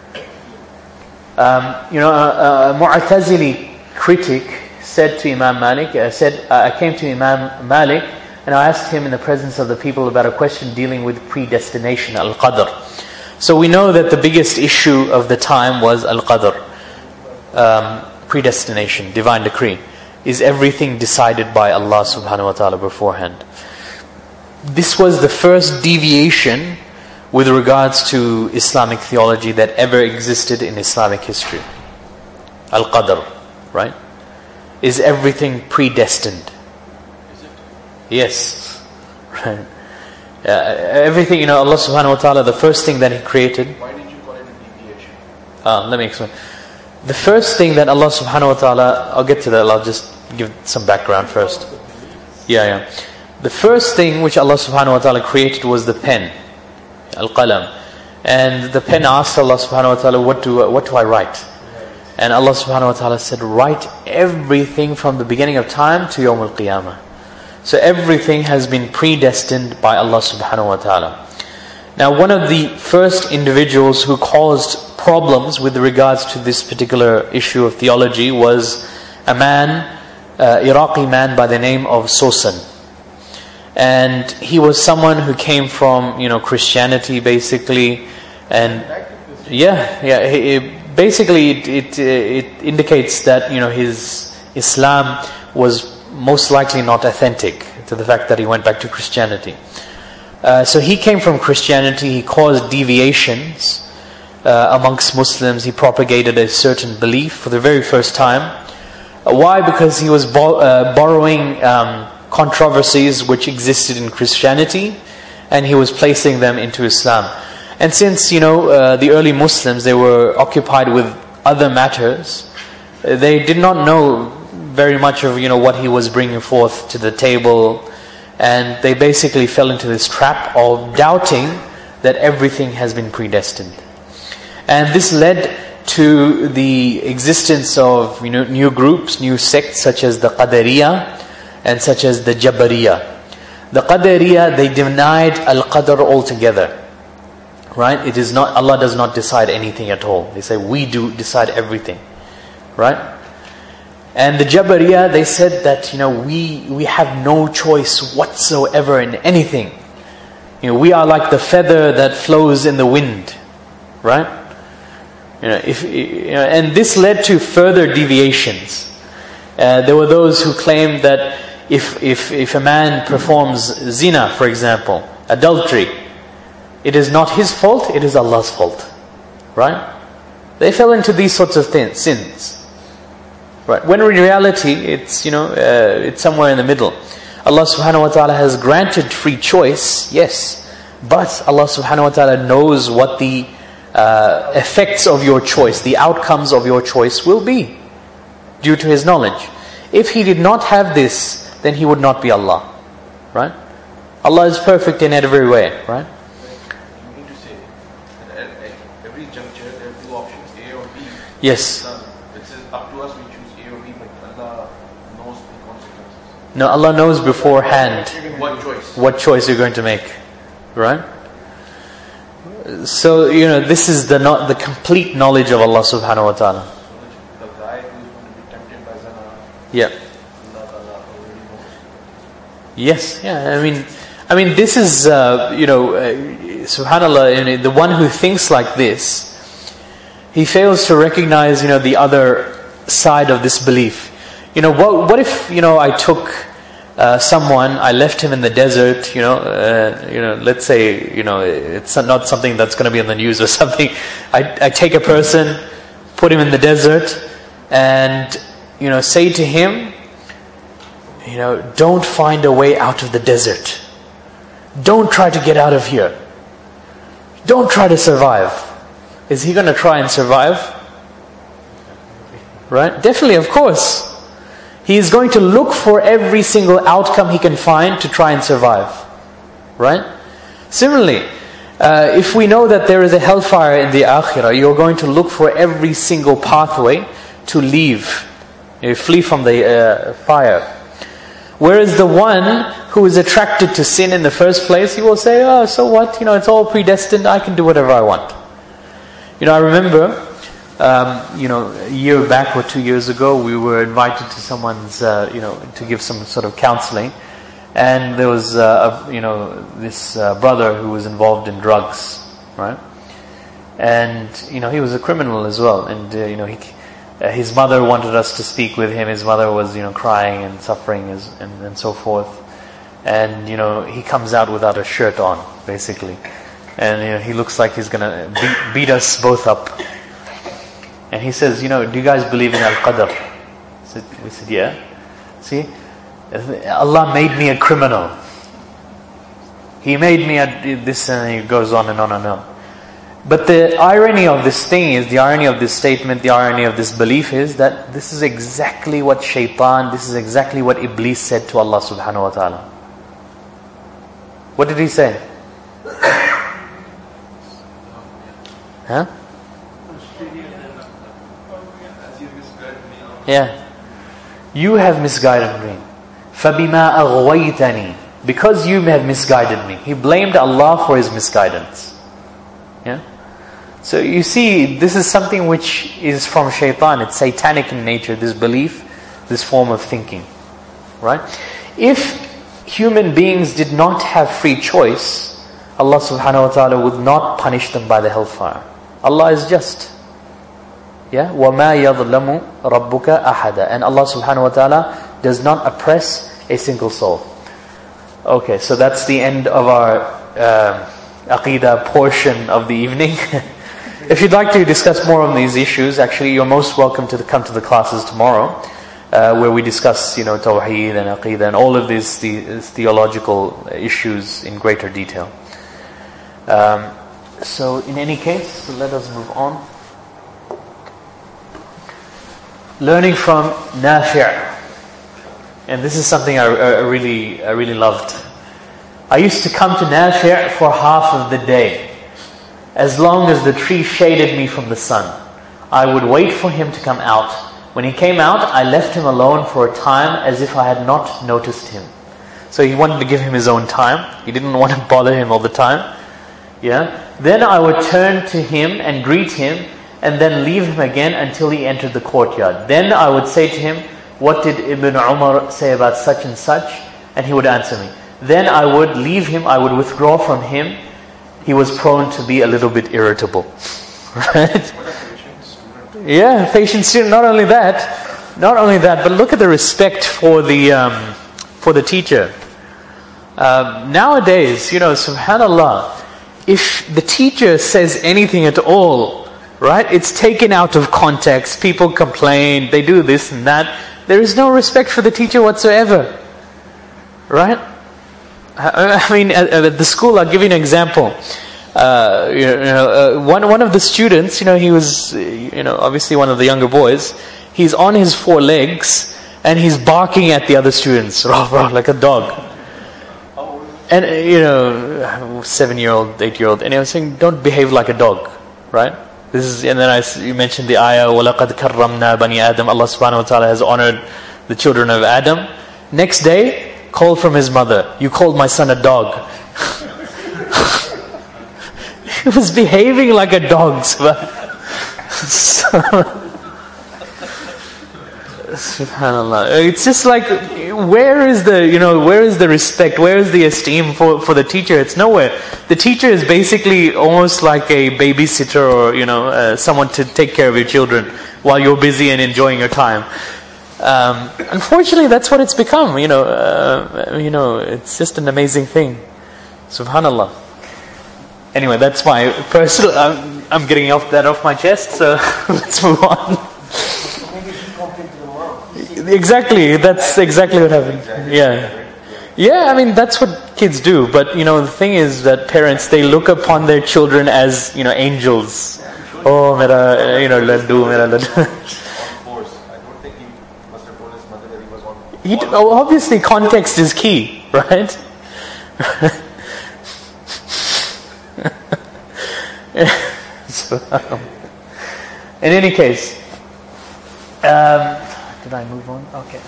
A Mu'tazili critic said to Imam Malik, I came to Imam Malik and I asked him in the presence of the people about a question dealing with predestination, al-qadr. So we know that the biggest issue of the time was al-qadr, predestination, divine decree. Is everything decided by Allah subhanahu wa ta'ala beforehand? This was the first deviation with regards to Islamic theology that ever existed in Islamic history. Al-Qadr, right? Is everything predestined? Is it? Yes. Right. Everything, Allah subhanahu wa ta'ala, the first thing that He created... Why did you call it a deviation? Let me explain. The first thing that Allah subhanahu wa ta'ala... I'll get to that, I'll just give some background first. Yeah. The first thing which Allah subhanahu wa ta'ala created was the pen. Al-Qalam. And the pen asked Allah subhanahu wa ta'ala, what do I write? And Allah subhanahu wa ta'ala said, write everything from the beginning of time to Yawm al-Qiyamah. So everything has been predestined by Allah subhanahu wa ta'ala. Now one of the first individuals who caused problems with regards to this particular issue of theology was a man, Iraqi man by the name of Sosan. And he was someone who came from, Christianity basically, and basically it indicates that his Islam was most likely not authentic, to the fact that he went back to Christianity. So he came from Christianity. He caused deviations amongst Muslims. He propagated a certain belief for the very first time. Why? Because he was borrowing controversies which existed in Christianity, and he was placing them into Islam. And since the early Muslims, they were occupied with other matters, they did not know very much of what he was bringing forth to the table, and they basically fell into this trap of doubting that everything has been predestined. And this led to the existence of new groups, new sects such as the Qadariyah and such as the Jabariyah. The Qadariyah, they denied Al-Qadr altogether. Right? It is not, Allah does not decide anything at all. They say, we do decide everything. Right? And the Jabariyah, they said that, we have no choice whatsoever in anything. We are like the feather that flows in the wind. Right? And this led to further deviations. There were those who claimed that if a man performs zina, for example, adultery, it is not his fault, it is Allah's fault. Right? They fell into these sorts of sins. Right? When in reality, it's it's somewhere in the middle. Allah subhanahu wa ta'ala has granted free choice, yes, but Allah subhanahu wa ta'ala knows what the effects of your choice, the outcomes of your choice will be, due to His knowledge. If He did not have this, then He would not be Allah. Right? Allah is perfect in every way. Right? You need to say that at every juncture there are two options, A or B. Yes. It's up to us, we choose A or B, but Allah knows the consequences. No, Allah knows beforehand What choice you're going to make. Right? So, this is the complete knowledge of Allah subhanahu wa ta'ala. The guy who is going to be tempted by zina, Yeah. Allah already knows. Yes, yeah. I mean, this is, subhanAllah, the one who thinks like this, he fails to recognize, the other side of this belief. What if, I took someone, I left him in the desert, let's say, it's not something that's going to be on the news or something. I take a person, put him in the desert, and, say to him, don't find a way out of the desert. Don't try to get out of here. Don't try to survive. Is he going to try and survive? Right? Definitely, of course. He is going to look for every single outcome he can find to try and survive. Right? Similarly, if we know that there is a hellfire in the akhirah, you're going to look for every single pathway to leave. You flee from the fire. Whereas the one who is attracted to sin in the first place, he will say, oh, so what? It's all predestined. I can do whatever I want. I remember, a year back or 2 years ago, we were invited to someone's, to give some sort of counseling. And there was, this brother who was involved in drugs, right? And, he was a criminal as well. And, his mother wanted us to speak with him. His mother was, crying and suffering and so forth. And, he comes out without a shirt on, basically. And, he looks like he's going to beat us both up. And he says, do you guys believe in Al-Qadr? We said, yeah. See? Allah made me a criminal. He made me this, and he goes on and on and on. But the irony of this thing is, the irony of this statement, the irony of this belief is that this is exactly what shaitan, this is exactly what Iblis said to Allah subhanahu wa ta'ala. What did he say? Huh? Yeah. You have misguided me. فَبِمَا أَغْوَيْتَنِي. Because you have misguided me. He blamed Allah for his misguidance. Yeah. So you see, this is something which is from shaitan. It's satanic in nature, this belief, this form of thinking. Right? If human beings did not have free choice, Allah subhanahu wa ta'ala would not punish them by the hellfire. Allah is just. Yeah? وَمَا يَظْلَمُ رَبُّكَ أَحَدًا. And Allah subhanahu wa ta'ala does not oppress a single soul. Okay, so that's the end of our Aqidah portion of the evening. If you'd like to discuss more on these issues, actually you're most welcome to come to the classes tomorrow, where we discuss, Tawheed and Aqidah and all of these theological issues in greater detail. So in any case, let us move on. Learning from Nafi'. And this is something I really loved. I used to come to Nafi' for half of the day. As long as the tree shaded me from the sun, I would wait for him to come out. When he came out, I left him alone for a time as if I had not noticed him. So he wanted to give him his own time. He didn't want to bother him all the time. Yeah. Then I would turn to him and greet him, and then leave him again until he entered the courtyard. Then I would say to him, what did Ibn Umar say about such and such? And he would answer me. Then I would leave him, I would withdraw from him. He was prone to be a little bit irritable. Right? Yeah, patient student. Not only that, but look at the respect for the teacher. Nowadays, subhanallah, if the teacher says anything at all, right, it's taken out of context. People complain, they do this and that. There is no respect for the teacher whatsoever. Right? I mean, at the school, I'll give you an example. One of the students, he was, obviously one of the younger boys. He's on his 4 legs and he's barking at the other students, like a dog. And 7-year-old, 8-year-old, and I was saying, don't behave like a dog, right? This is, and then you mentioned the ayah, وَلَقَدْ كَرَّمْنَا بَنِي آدَمَ. Allah subhanahu wa ta'ala has honored the children of Adam. Next day, called from his mother, you called my son a dog. He was behaving like a dog. Subhanallah. It's just like, where is the respect, where is the esteem for the teacher? It's nowhere. The teacher is basically almost like a babysitter or, someone to take care of your children while you're busy and enjoying your time. Unfortunately, that's what it's become. It's just an amazing thing. Subhanallah. Anyway, that's my personal. I'm getting off my chest. So let's move on. Exactly. That's exactly what happened. Yeah. I mean, that's what kids do. But the thing is that parents, they look upon their children as angels. Oh, mera, laddu, mera laddu. Obviously, context is key, right? In any case, did I move on? Okay.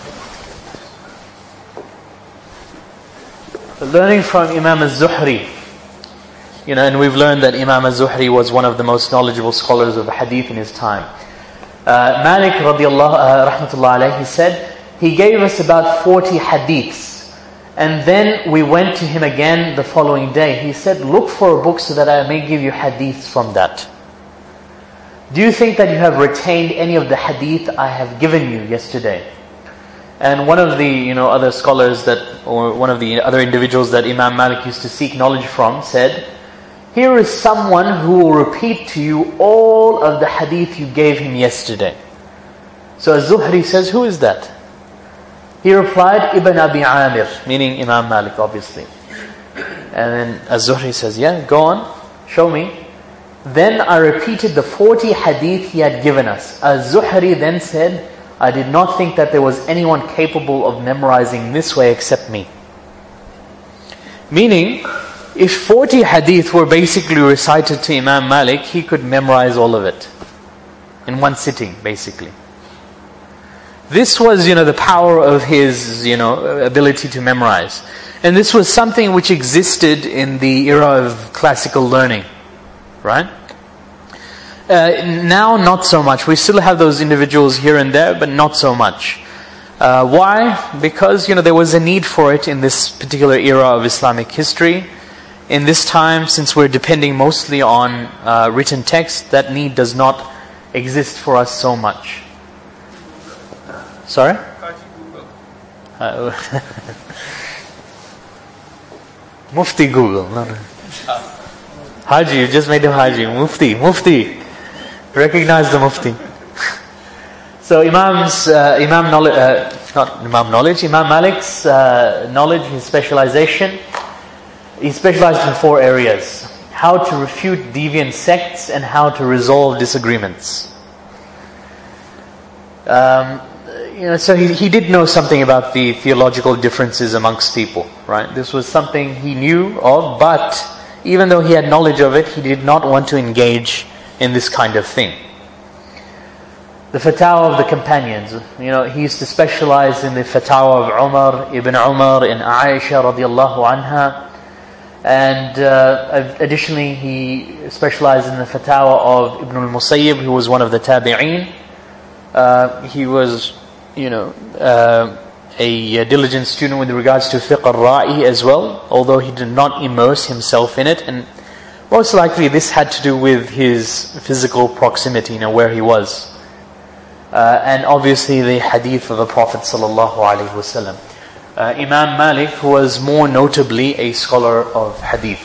So learning from Imam al-Zuhri, and we've learned that Imam al-Zuhri was one of the most knowledgeable scholars of hadith in his time. Malik rahmatullah alayhi, he said, he gave us about 40 hadiths. And then we went to him again the following day. He said, look for a book so that I may give you hadiths from that. Do you think that you have retained any of the hadith I have given you yesterday? And one of the other scholars or one of the other individuals that Imam Malik used to seek knowledge from said, here is someone who will repeat to you all of the hadith you gave him yesterday. So Az-Zuhri says, who is that? He replied, Ibn Abi Amir, meaning Imam Malik, obviously. And then Az-Zuhri says, yeah, go on, show me. Then I repeated the 40 hadith he had given us. Az-Zuhri then said, I did not think that there was anyone capable of memorizing this way except me. Meaning, if 40 hadith were basically recited to Imam Malik, he could memorize all of it in one sitting, basically. This was, the power of his, ability to memorize. And this was something which existed in the era of classical learning. Right? Now, not so much. We still have those individuals here and there, but not so much. Why? Because, there was a need for it in this particular era of Islamic history. In this time, since we're depending mostly on written text, that need does not exist for us so much. Sorry? Mufti Google. No. Haji, you just made him Haji. Mufti. Recognize the Mufti. So Imam Malik's knowledge, his specialization, he specialized in 4 areas. How to refute deviant sects and how to resolve disagreements. So he did know something about the theological differences amongst people, right? This was something he knew of, but even though he had knowledge of it, he did not want to engage in this kind of thing. The fatwa of the companions, he used to specialize in the fatwa of Umar, Ibn Umar, and Aisha radiallahu anha. And additionally, he specialized in the fatwa of Ibn al-Musayyib, who was one of the tabi'een. He was, a diligent student with regards to fiqh al-ra'i as well, although he did not immerse himself in it. And most likely this had to do with his physical proximity, where he was. And obviously the hadith of the Prophet sallallahu alaihi wasallam. Imam Malik was more notably a scholar of hadith.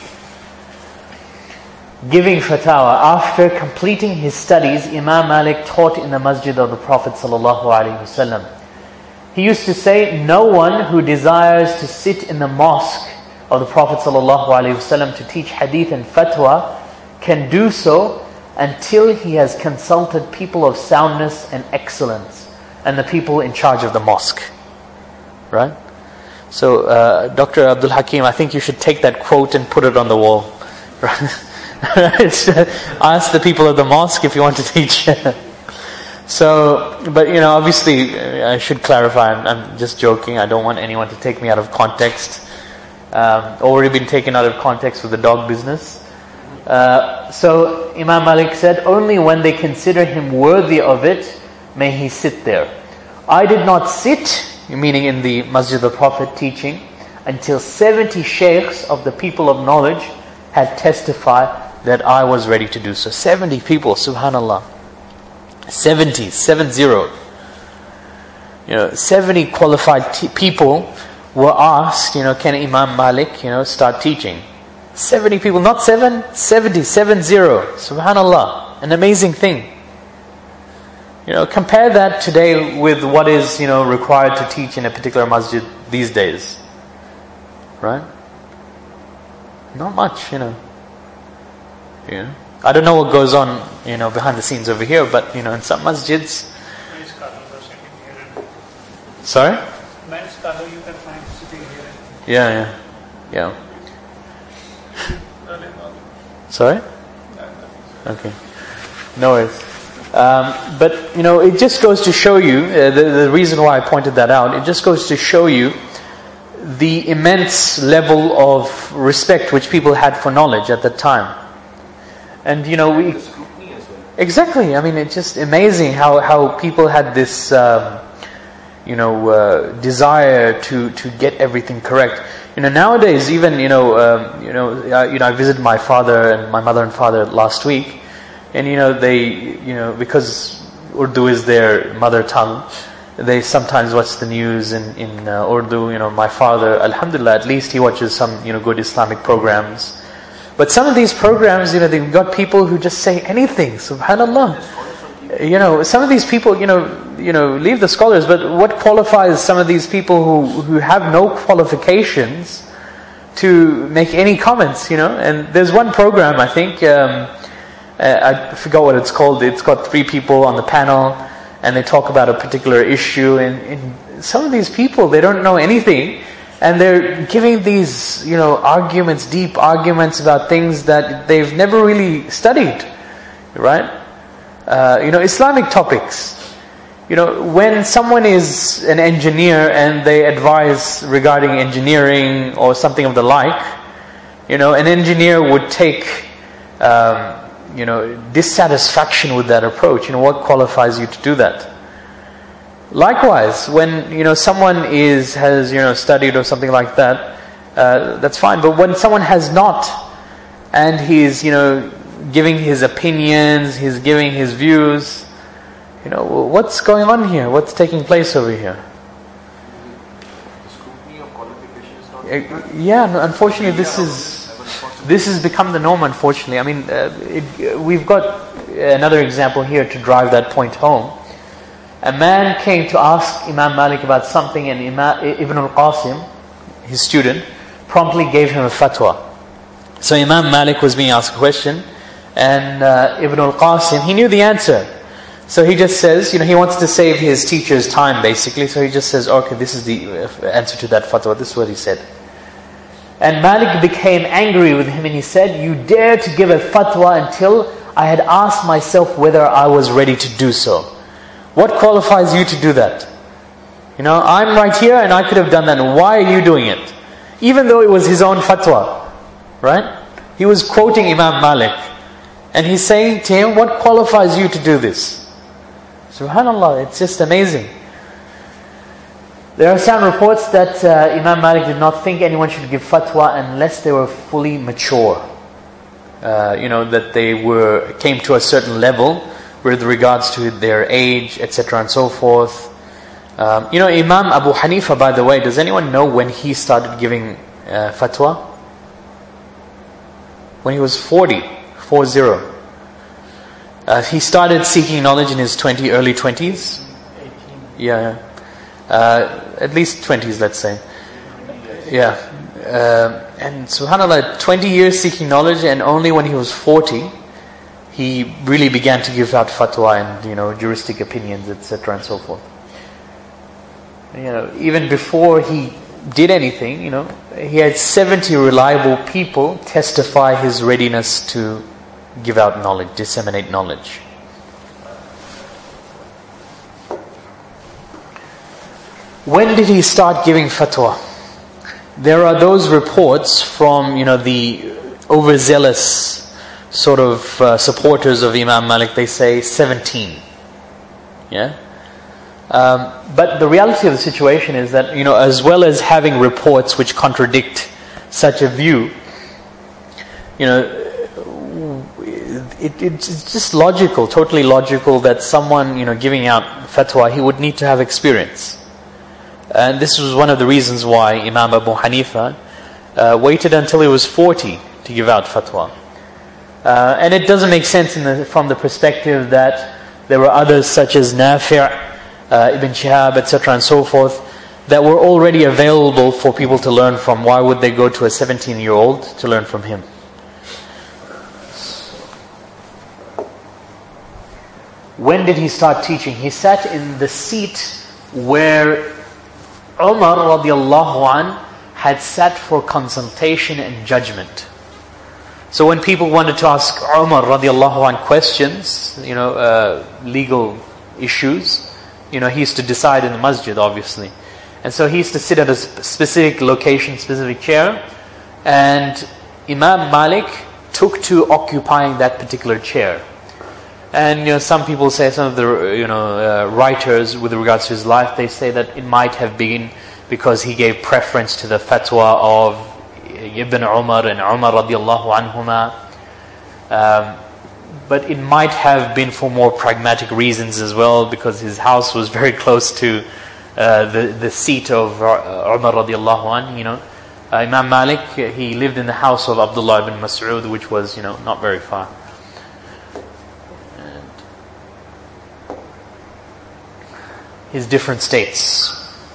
Giving fatwa, after completing his studies, Imam Malik taught in the masjid of the Prophet sallallahu alaihi wasallam. He used to say, no one who desires to sit in the mosque of the Prophet ﷺ to teach hadith and fatwa can do so until he has consulted people of soundness and excellence and the people in charge of the mosque. Right? So, Dr. Abdul Hakim, I think you should take that quote and put it on the wall. Right? Ask the people of the mosque if you want to teach. So, but obviously, I should clarify, I'm just joking. I don't want anyone to take me out of context. Already been taken out of context with the dog business. So, Imam Malik said, only when they consider him worthy of it, may he sit there. I did not sit, meaning in the Masjid of the Prophet teaching, until 70 sheikhs of the people of knowledge had testified that I was ready to do so. 70 people, subhanallah. 70. 70 qualified people were asked, can Imam Malik, start teaching. 70 people, not 7, 70, 70. Subhanallah, an amazing thing. Compare that today with what is, required to teach in a particular masjid these days. Right? Not much, I don't know what goes on, behind the scenes over here, but, in some masjids. Sorry? Men's scholar you can find sitting here. Yeah. Sorry? Okay. No worries. But, it just goes to show you, the reason why I pointed that out, it just goes to show you the immense level of respect which people had for knowledge at that time. And, we... Exactly. I mean, it's just amazing how people had this, desire to get everything correct. Nowadays, even, I visited my father and my mother and father last week, and they, because Urdu is their mother tongue, they sometimes watch the news in Urdu. My father, alhamdulillah, at least he watches some, good Islamic programs. But some of these programs, they've got people who just say anything, subhanallah. Some of these people, leave the scholars, but what qualifies some of these people who have no qualifications to make any comments, And there's one program, I think, I forgot what it's called. It's got 3 people on the panel, and they talk about a particular issue. And some of these people, they don't know anything, and they're giving these, arguments, deep arguments about things that they've never really studied, right? Islamic topics. When someone is an engineer and they advise regarding engineering or something of the like, an engineer would take, dissatisfaction with that approach. What qualifies you to do that? Likewise, when, someone has studied or something like that, that's fine. But when someone has not, and he's, giving his opinions, he's giving his views, what's going on here? What's taking place over here? The scrutiny of qualifications not unfortunately this has become the norm, unfortunately. I mean, we've got another example here to drive that point home. A man came to ask Imam Malik about something, and Ibn al-Qasim, his student, promptly gave him a fatwa. So Imam Malik was being asked a question, and Ibn al-Qasim, he knew the answer. So he just says, he wants to save his teacher's time basically, so he just says, okay, this is the answer to that fatwa, this is what he said. And Malik became angry with him, and he said, you dare to give a fatwa until I had asked myself whether I was ready to do so. What qualifies you to do that? I'm right here and I could have done that. Why are you doing it? Even though it was his own fatwa, right? He was quoting Imam Malik, and he's saying to him, what qualifies you to do this? Subhanallah, it's just amazing. There are some reports that Imam Malik did not think anyone should give fatwa unless they were fully mature. That they came to a certain level with regards to their age, etc. and so forth. Imam Abu Hanifa, by the way, does anyone know when he started giving fatwa? When he was 40. He started seeking knowledge in his early 20s. 18. Yeah. At least 20s, let's say. Yeah. And subhanAllah, 20 years seeking knowledge, and only when he was 40, he really began to give out fatwa and, juristic opinions, etc. and so forth. Even before he did anything, he had 70 reliable people testify his readiness to give out knowledge, disseminate knowledge. When did he start giving fatwa? There are those reports from, the overzealous sort of supporters of Imam Malik. They say 17. Yeah? But the reality of the situation is that, as well as having reports which contradict such a view, it's just logical, totally logical that someone, giving out fatwa, he would need to have experience. And this was one of the reasons why Imam Abu Hanifa waited until he was 40 to give out fatwa. And it doesn't make sense from the perspective that there were others such as Nafi', Ibn Shihab, etc. and so forth, that were already available for people to learn from. Why would they go to a 17-year-old to learn from him? When did he start teaching? He sat in the seat where Umar radiallahu an had sat for consultation and judgment. So when people wanted to ask Umar radiallahu an questions, legal issues, he used to decide in the masjid, obviously. And so he used to sit at a specific location, specific chair, and Imam Malik took to occupying that particular chair. And some people say, some of the writers with regards to his life, they say that it might have been because he gave preference to the fatwa of Ibn Umar and Umar radiallahu anhuma. But it might have been for more pragmatic reasons as well, because his house was very close to the seat of Umar radiallahu anh. Imam Malik, he lived in the house of Abdullah ibn Mas'ud, which was not very far. And his different states.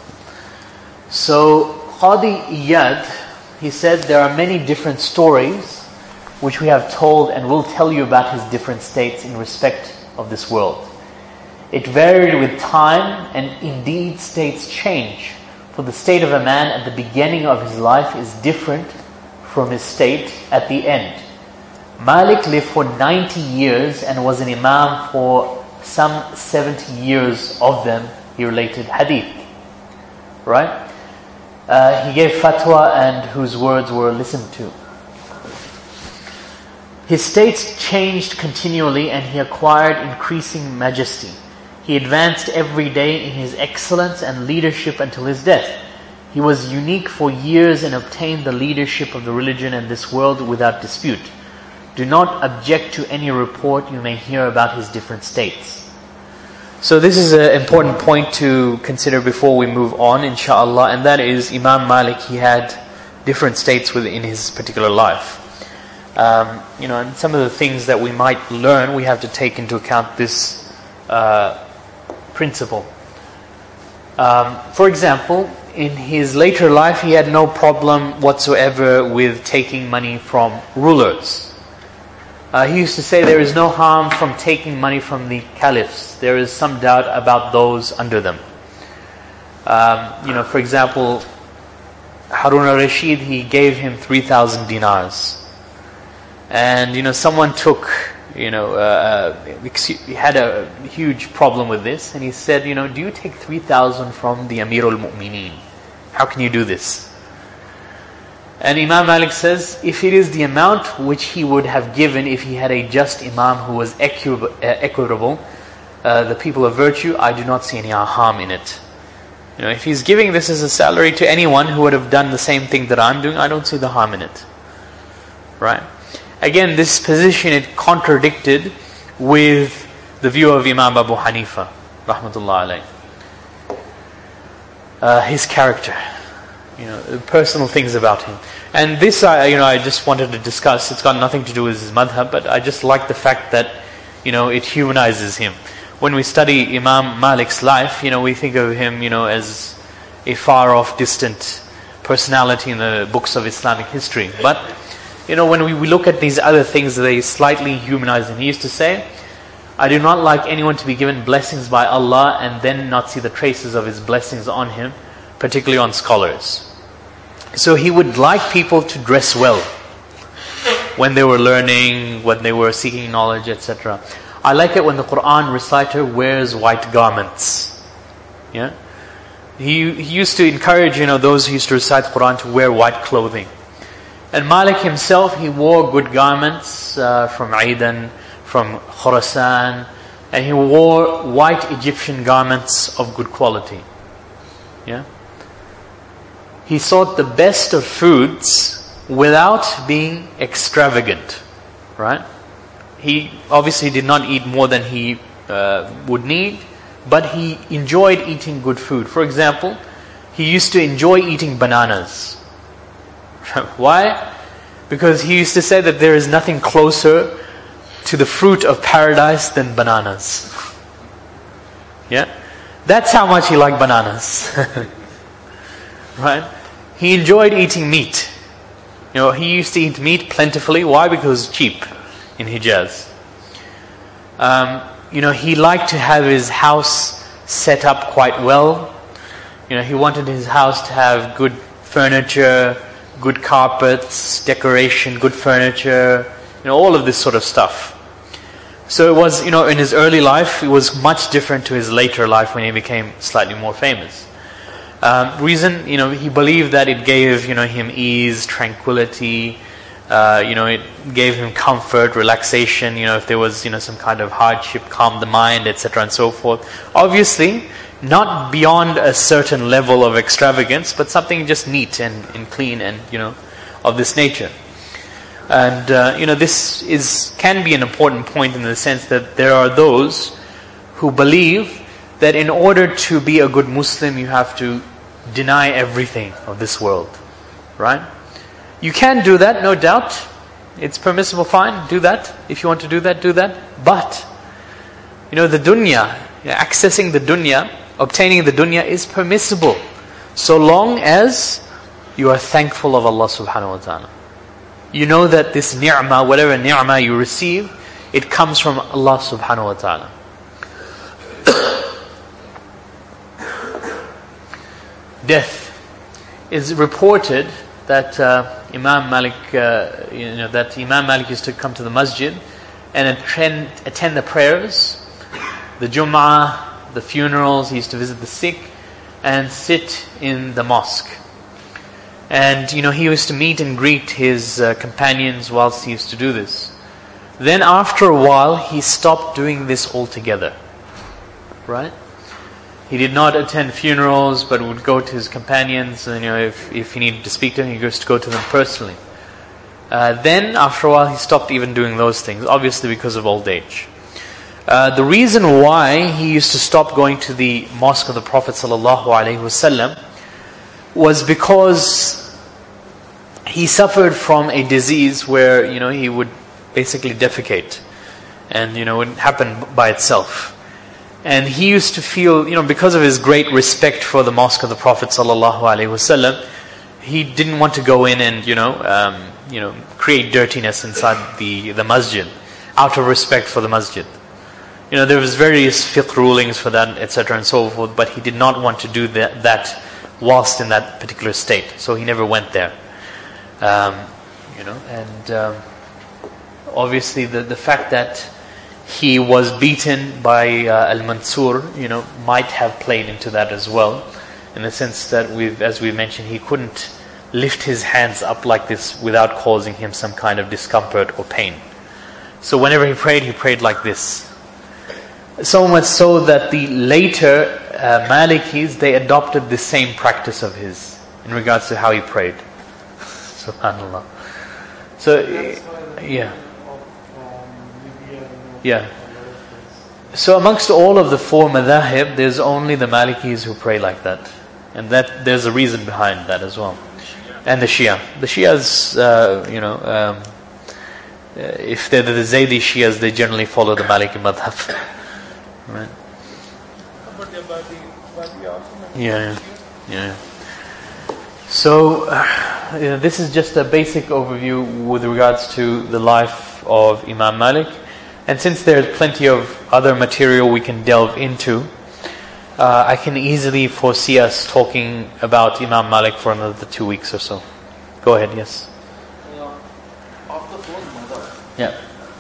So Qadi Iyad, he said there are many different stories which we have told and will tell you about his different states in respect of this world. It varied with time, and indeed states change. For the state of a man at the beginning of his life is different from his state at the end. Malik lived for 90 years and was an imam for some 70 years of them. He related hadith. Right? He gave fatwa and whose words were listened to. His states changed continually and he acquired increasing majesty. He advanced every day in his excellence and leadership until his death. He was unique for years and obtained the leadership of the religion and this world without dispute. Do not object to any report you may hear about his different states. So this is an important point to consider before we move on, inshallah, and that is Imam Malik, he had different states within his particular life. And some of the things that we might learn, we have to take into account this principle. For example, in his later life, he had no problem whatsoever with taking money from rulers. He used to say there is no harm from taking money from the caliphs. There is some doubt about those under them. For example, Harun al-Rashid, he gave him 3,000 dinars. And, someone took, he had a huge problem with this. And he said, do you take 3,000 from the Amir al-Mu'mineen? How can you do this? And Imam Malik says, if it is the amount which he would have given if he had a just imam who was equitable, the people of virtue, I do not see any harm in it. If he's giving this as a salary to anyone who would have done the same thing that I'm doing, I don't see the harm in it. Right? Again, this position, it contradicted with the view of Imam Abu Hanifa, rahmatullah alayh. His character, personal things about him. And this, I just wanted to discuss. It's got nothing to do with his madhab, but I just like the fact that, it humanizes him. When we study Imam Malik's life, we think of him, as a far-off, distant personality in the books of Islamic history. But, when we look at these other things, they slightly humanize him. He used to say, I do not like anyone to be given blessings by Allah and then not see the traces of His blessings on him, particularly on scholars. So he would like people to dress well when they were learning, when they were seeking knowledge, etc. I like it when the Quran reciter wears white garments. Yeah, he used to encourage those who used to recite the Quran to wear white clothing. And Malik himself, he wore good garments from Aden, from Khurasan, and he wore white Egyptian garments of good quality. Yeah. He sought the best of foods without being extravagant, right? He obviously did not eat more than he would need, but he enjoyed eating good food. For example, he used to enjoy eating bananas. Why? Because he used to say that there is nothing closer to the fruit of paradise than bananas. Yeah? That's how much he liked bananas. Right? He enjoyed eating meat. He used to eat meat plentifully. Why? Because it's cheap in Hijaz. He liked to have his house set up quite well. He wanted his house to have good furniture, good carpets, decoration, good furniture, all of this sort of stuff. So it was, in his early life, it was much different to his later life when he became slightly more famous. Reason, he believed that it gave, him ease, tranquility, it gave him comfort, relaxation, if there was, some kind of hardship, calmed the mind, etc. and so forth. Obviously, not beyond a certain level of extravagance, but something just neat and clean and, of this nature. And, this can be an important point in the sense that there are those who believe that in order to be a good Muslim, you have to deny everything of this world. Right? You can do that, no doubt. It's permissible, fine, do that. If you want to do that, do that. But, the dunya, accessing the dunya, obtaining the dunya is permissible, so long as you are thankful of Allah subhanahu wa ta'ala. You know that this ni'mah, whatever ni'mah you receive, it comes from Allah subhanahu wa ta'ala. Death is reported that Imam Malik, that Imam Malik used to come to the masjid and attend the prayers, the Jum'ah, the funerals. He used to visit the sick and sit in the mosque. And he used to meet and greet his companions whilst he used to do this. Then after a while, he stopped doing this altogether. Right? He did not attend funerals, but would go to his companions, and if he needed to speak to them, he used to go to them personally. Then, after a while, he stopped even doing those things, obviously because of old age. The reason why he used to stop going to the mosque of the Prophet ﷺ was because he suffered from a disease where, he would basically defecate, and, it wouldn't happen by itself. And he used to feel, because of his great respect for the mosque of the Prophet ﷺ, he didn't want to go in and, create dirtiness inside the masjid, out of respect for the masjid. There was various fiqh rulings for that, etc. and so forth, but he did not want to do that whilst in that particular state. So he never went there. Obviously the fact that he was beaten by Al-Mansur, might have played into that as well, in the sense that as we mentioned, he couldn't lift his hands up like this without causing him some kind of discomfort or pain. So whenever he prayed like this. So much so that the later Malikis, they adopted the same practice of his in regards to how he prayed. Subhanallah. So, yeah. Yeah. So amongst all of the four madhahib, there's only the Malikis who pray like that. And that there's a reason behind that as well. And the Shia. The Shias, if they're the Zaydi Shias, they generally follow the Maliki madhab. Right? Yeah. So, this is just a basic overview with regards to the life of Imam Malik. And since there's plenty of other material we can delve into, I can easily foresee us talking about Imam Malik for another 2 weeks or so. Go ahead, yes. Of the four madhab, yeah.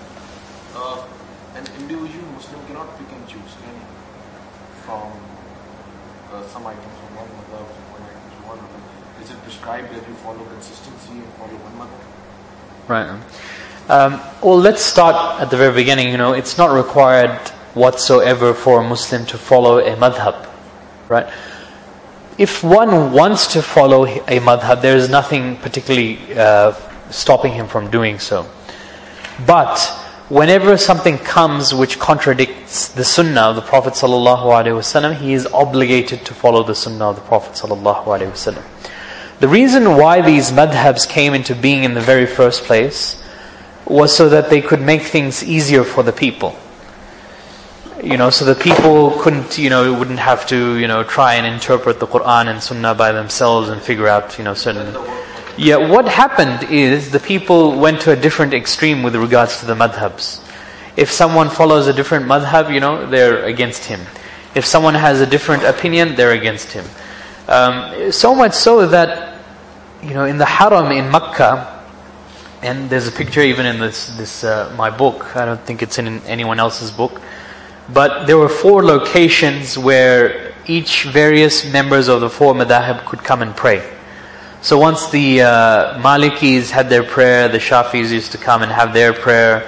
An individual Muslim cannot pick and choose from some items from one madhab, one item from one madhab. Is it prescribed that you follow consistency and follow one madhab? Right. Well, let's start at the very beginning. It's not required whatsoever for a Muslim to follow a madhab, right? If one wants to follow a madhab, there is nothing particularly stopping him from doing so. But whenever something comes which contradicts the sunnah of the Prophet ﷺ, he is obligated to follow the sunnah of the Prophet ﷺ. The reason why these madhabs came into being in the very first place was so that they could make things easier for the people. So the people couldn't, wouldn't have to, try and interpret the Quran and Sunnah by themselves and figure out, certain... Yeah, what happened is the people went to a different extreme with regards to the madhabs. If someone follows a different madhab, they're against him. If someone has a different opinion, they're against him. So much so that, in the Haram in Makkah, and there's a picture even in this my book, I don't think it's in anyone else's book, but there were 4 locations where each various members of the 4 madhab could come and pray. So once the Malikis had their prayer, the Shafis used to come and have their prayer,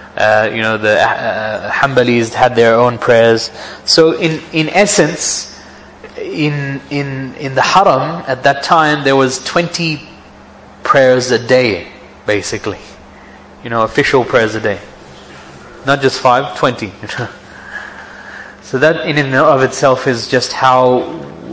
the Hanbalis had their own prayers. So in essence, in the Haram at that time, there was 20 prayers a day, basically. Official prayers a day. Not just 5, 20. So that in and of itself is just how,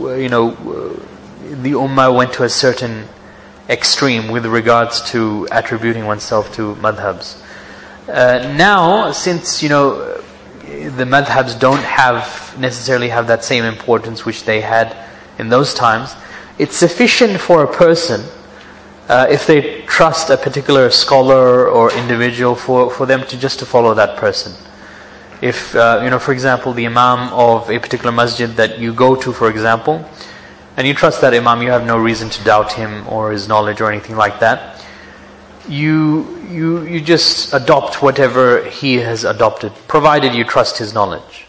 the Ummah went to a certain extreme with regards to attributing oneself to madhabs. Now, since, the madhabs don't necessarily have that same importance which they had in those times, it's sufficient for a person, if they trust a particular scholar or individual, for them to follow that person. If, for example, the imam of a particular masjid that you go to, for example, and you trust that imam, you have no reason to doubt him or his knowledge or anything like that, you just adopt whatever he has adopted, provided you trust his knowledge.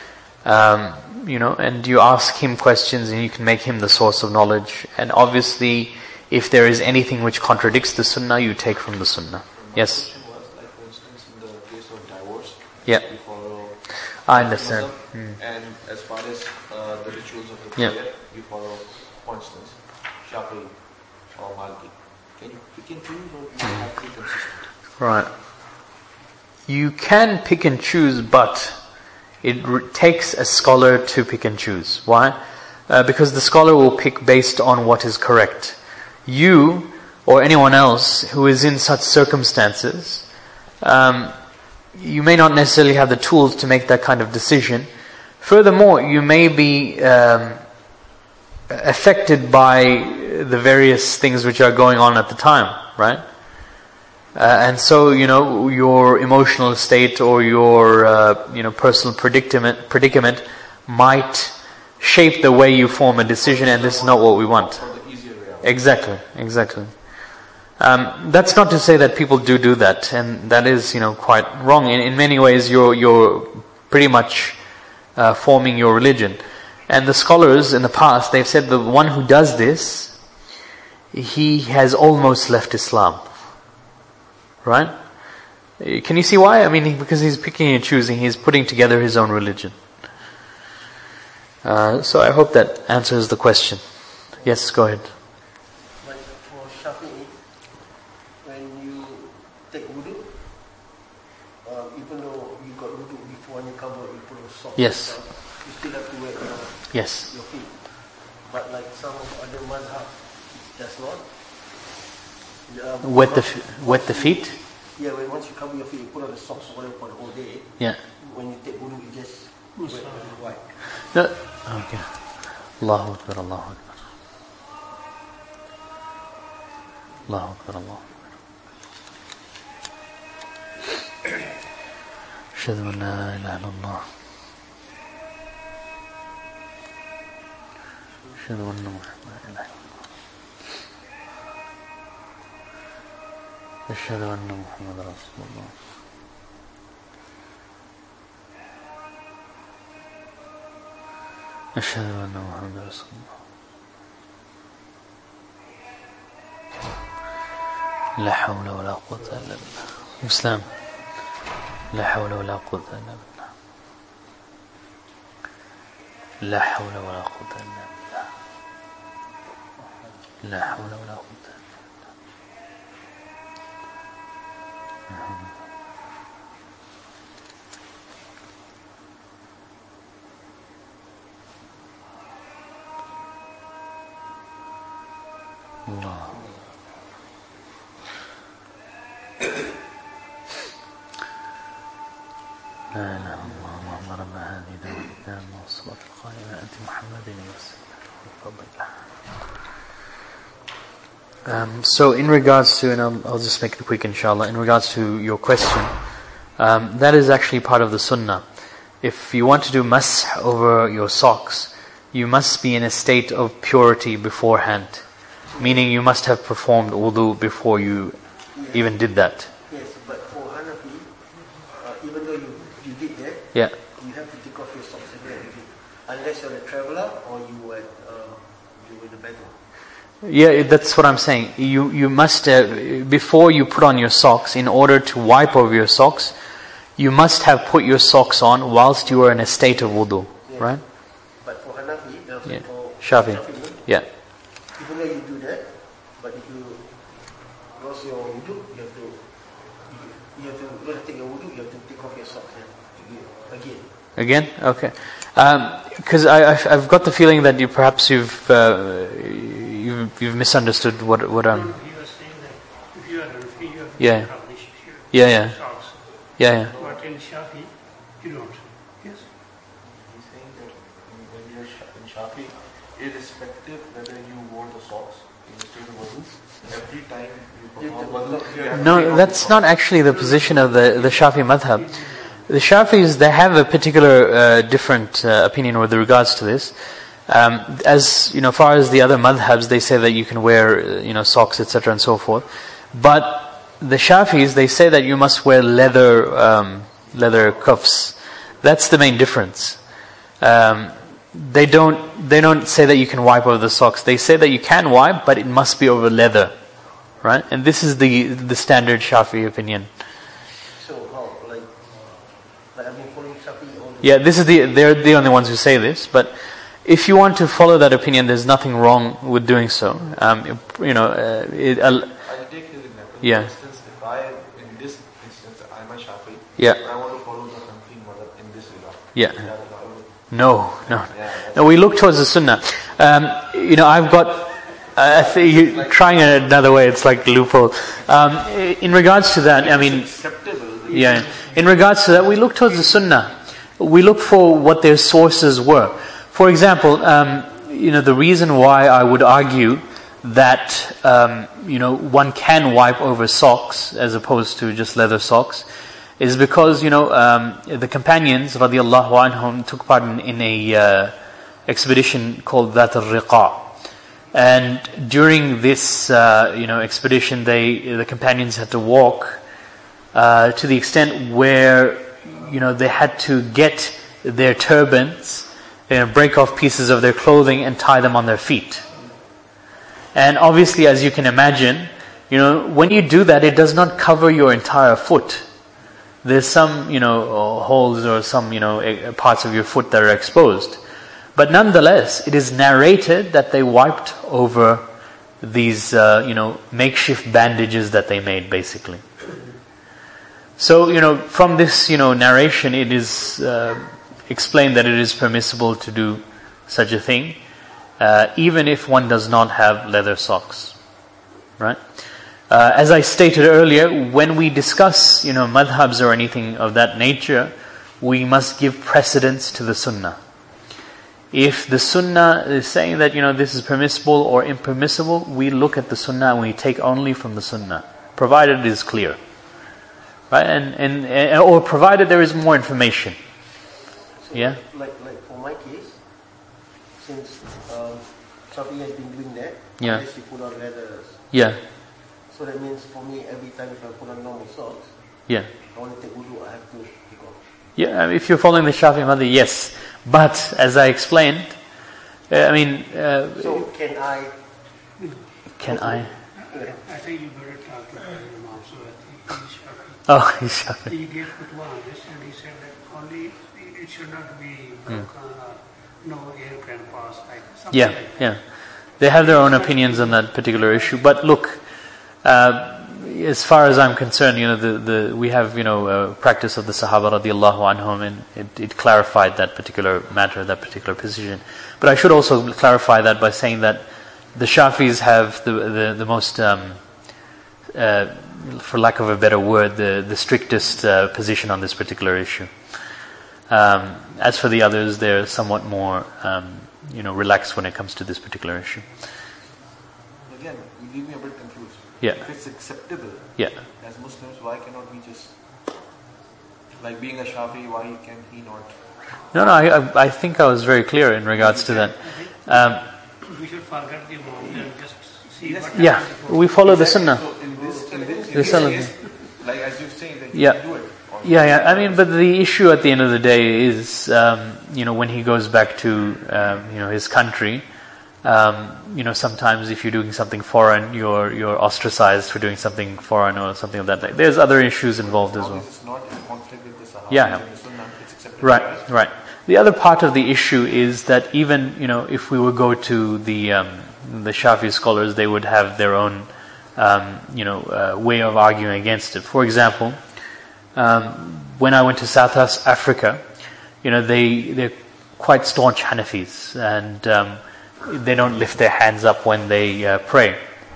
And you ask him questions and you can make him the source of knowledge. And obviously, if there is anything which contradicts the sunnah, you take from the sunnah. Yes? Like for instance, in the case of divorce, yeah. we follow... I understand. And as far as the rituals of the yeah. prayer, we follow, for instance, Shafi'i or Maliki. Can you pick and choose or you have to be consistent? Right. You can pick and choose, but it takes a scholar to pick and choose. Why? Because the scholar will pick based on what is correct. You or anyone else who is in such circumstances, you may not necessarily have the tools to make that kind of decision. Furthermore, you may be affected by the various things which are going on at the time, right? And so, your emotional state or your, personal predicament might shape the way you form a decision, and this is not what we want. Exactly. That's not to say that people do that, and that is, quite wrong. In many ways, you're pretty much forming your religion. And the scholars in the past, they've said the one who does this, he has almost left Islam. Right? Can you see why? I mean, because he's picking and choosing, he's putting together his own religion. So I hope that answers the question. Yes, go ahead. Like for Shafi'i, when you take wudu, even though you got wudu before you cover, you put a sock. Yes. You still have to wet your feet. But like some of other madhab, that's not. Wet the feet? Yeah, once you cover your feet, you put on the socks or whatever for the whole day. Yeah. When you take wudu, you just wet it white. No. Okay. Allahu Akbar, Allahu Akbar. Allahu Akbar, Allahu Akbar. Ashhadu an la ilaha illallah. Ashhadu anna Muhammadan rasulullah. أشهد أن محمد رسول الله. أشهد أن محمد رسول الله. لا حول ولا قوة إلا بالله. مسلم. لا حول ولا قوة إلا بالله. لا حول ولا قوة إلا بالله. لا حول ولا قوة. الله. لا إله إلا الله اللهم رب هذه دعوة التامة والصلاة القائمة أنت محمد So in regards to, and I'll just make it quick inshallah, in regards to your question, that is actually part of the sunnah. If you want to do mash over your socks, you must be in a state of purity beforehand. Meaning you must have performed wudu before you even did that. Yes, but for Hanafi, even though you did that, Yeah. you have to take off your socks again. Unless you're a traveler or you were in the bedroom. Yeah, that's what I'm saying. You must, before you put on your socks, in order to wipe over your socks, you must have put your socks on whilst you are in a state of wudu, Yes. right? But for Hanafi, Yeah. for Shafi. Yeah. even though you do that, but if you lost your wudu, you have to take your wudu, you have to take off your socks again. Again? Okay. Because I've got the feeling that you've misunderstood what I'm. He was saying that if you are Hanafi, you have to Yeah. take off the shirt, Yeah. socks. Yeah. But in Shafi, you don't. Yes. He's saying that when you're in Shafi, irrespective whether you wore the socks in the state of wudu, every time you perform wudu, you have to take No, off that's the not actually the position of the Shafi madhab. The Shafis, they have a particular different opinion with regards to this. As far as the other madhabs, they say that you can wear socks, etc. and so forth. But the Shafis, they say that you must wear leather cuffs. That's the main difference. They don't say that you can wipe over the socks. They say that you can wipe, but it must be over leather, right? And this is the standard Shafi opinion. So how, like I've been following Shafi all the Yeah, they're the only ones who say this. But if you want to follow that opinion, there's nothing wrong with doing so. I'll take his example. Yeah. For instance, in this instance, I'm a Shafi. Yeah. But I want to follow the Hanafi madhab in this regard. Yeah. Is that allowed? No. No, we look towards the Sunnah. I've got. I think you're trying it another way. It's like loophole. In regards to that, I mean, Acceptable. yeah. In regards to that, we look towards the Sunnah. We look for what their sources were. For example, the reason why I would argue that one can wipe over socks as opposed to just leather socks is because the companions radiallahu anhum took part in a expedition called Dhat al-Riqa, and during this expedition the companions had to walk to the extent where they had to get their turbans, break off pieces of their clothing and tie them on their feet. And obviously, as you can imagine, when you do that, it does not cover your entire foot. There's some, holes or some, parts of your foot that are exposed. But nonetheless, it is narrated that they wiped over these, makeshift bandages that they made, basically. So, from this, narration, it is explained that it is permissible to do such a thing, even if one does not have leather socks, right? As I stated earlier, when we discuss, madhabs or anything of that nature, we must give precedence to the sunnah. If the sunnah is saying that, this is permissible or impermissible, we look at the sunnah and we take only from the sunnah, provided it is clear, right? And or provided there is more information. Yeah. Like for my case, since Shafi has been doing that, Yeah. unless you put on leathers. Yeah. So that means for me, every time if I put on normal socks, Yeah. I want to take wudu, I have to take off. Yeah, if you're following the Shafi madhab, yes. But, as I explained, So can I? I? I think you better talk to Imam so that he's Shafi. Oh, he's Shafi. He gave fatwa on this and he said that only it should not be broken no air can pass, like something Yeah, like that. yeah. They have their own opinions on that particular issue. But look, as far as I'm concerned, we have, practice of the Sahaba radiallahu anhum, and it clarified that particular matter, that particular position. But I should also clarify that by saying that the Shafis have the most, for lack of a better word, the strictest position on this particular issue. As for the others, they're somewhat more, relaxed when it comes to this particular issue. Again, you leave me a bit confused. Yeah. If it's acceptable Yeah. as Muslims, why cannot we just, like being a Shafi, why can he not? No, I think I was very clear in regards to that. We should forget the Imam and just see Yes. what Yeah, happens before. we follow the Sunnah. So in this Sunnah. case, like as you're saying, that Yeah. you can do it. Yeah. I mean, but the issue at the end of the day is, when he goes back to, his country, sometimes if you're doing something foreign, you're ostracized for doing something foreign or something of that. Like, there's other issues involved as well. It's not in conflict with the Sahaba Yeah. and the Sunnah, it's acceptable. Right. The other part of the issue is that even, if we would go to the Shafi scholars, they would have their own, way of arguing against it. For example, when I went to South Africa, they're quite staunch Hanafis, and they don't lift their hands up when they pray.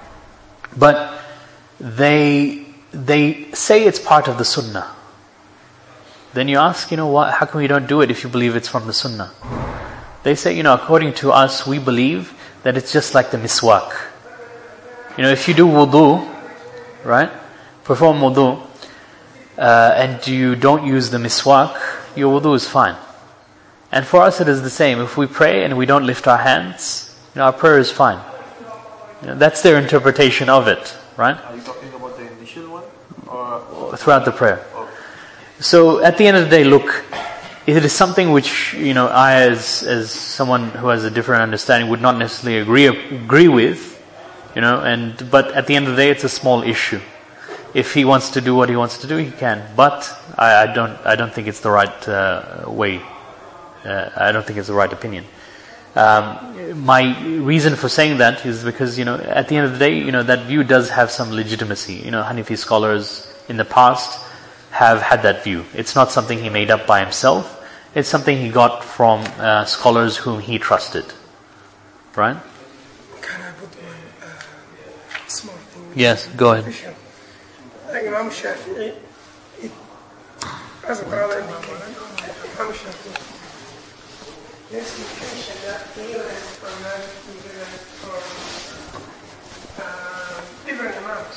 But they say it's part of the Sunnah. Then you ask, how come you don't do it if you believe it's from the Sunnah? They say, according to us, we believe that it's just like the miswak. If you do wudu, right, perform wudu, and you don't use the miswak, your wudu is fine. And for us it is the same. If we pray and we don't lift our hands, our prayer is fine. That's their interpretation of it, right? Are you talking about the initial one? Or Throughout the prayer. okay. So at the end of the day, look, it is something which, I as someone who has a different understanding would not necessarily agree with, but at the end of the day it's a small issue. If he wants to do what he wants to do, he can. But I don't think it's the right way. I don't think it's the right opinion. My reason for saying that is because, at the end of the day, that view does have some legitimacy. Hanafi scholars in the past have had that view. It's not something he made up by himself. It's something he got from scholars whom he trusted. Right? Can I put one small thing? Yes, go ahead. Like Imam Shafi'i, as a brother indicated, Imam Shafi'i, yes, he mentioned that he learned from Malik, he learned from different Imams,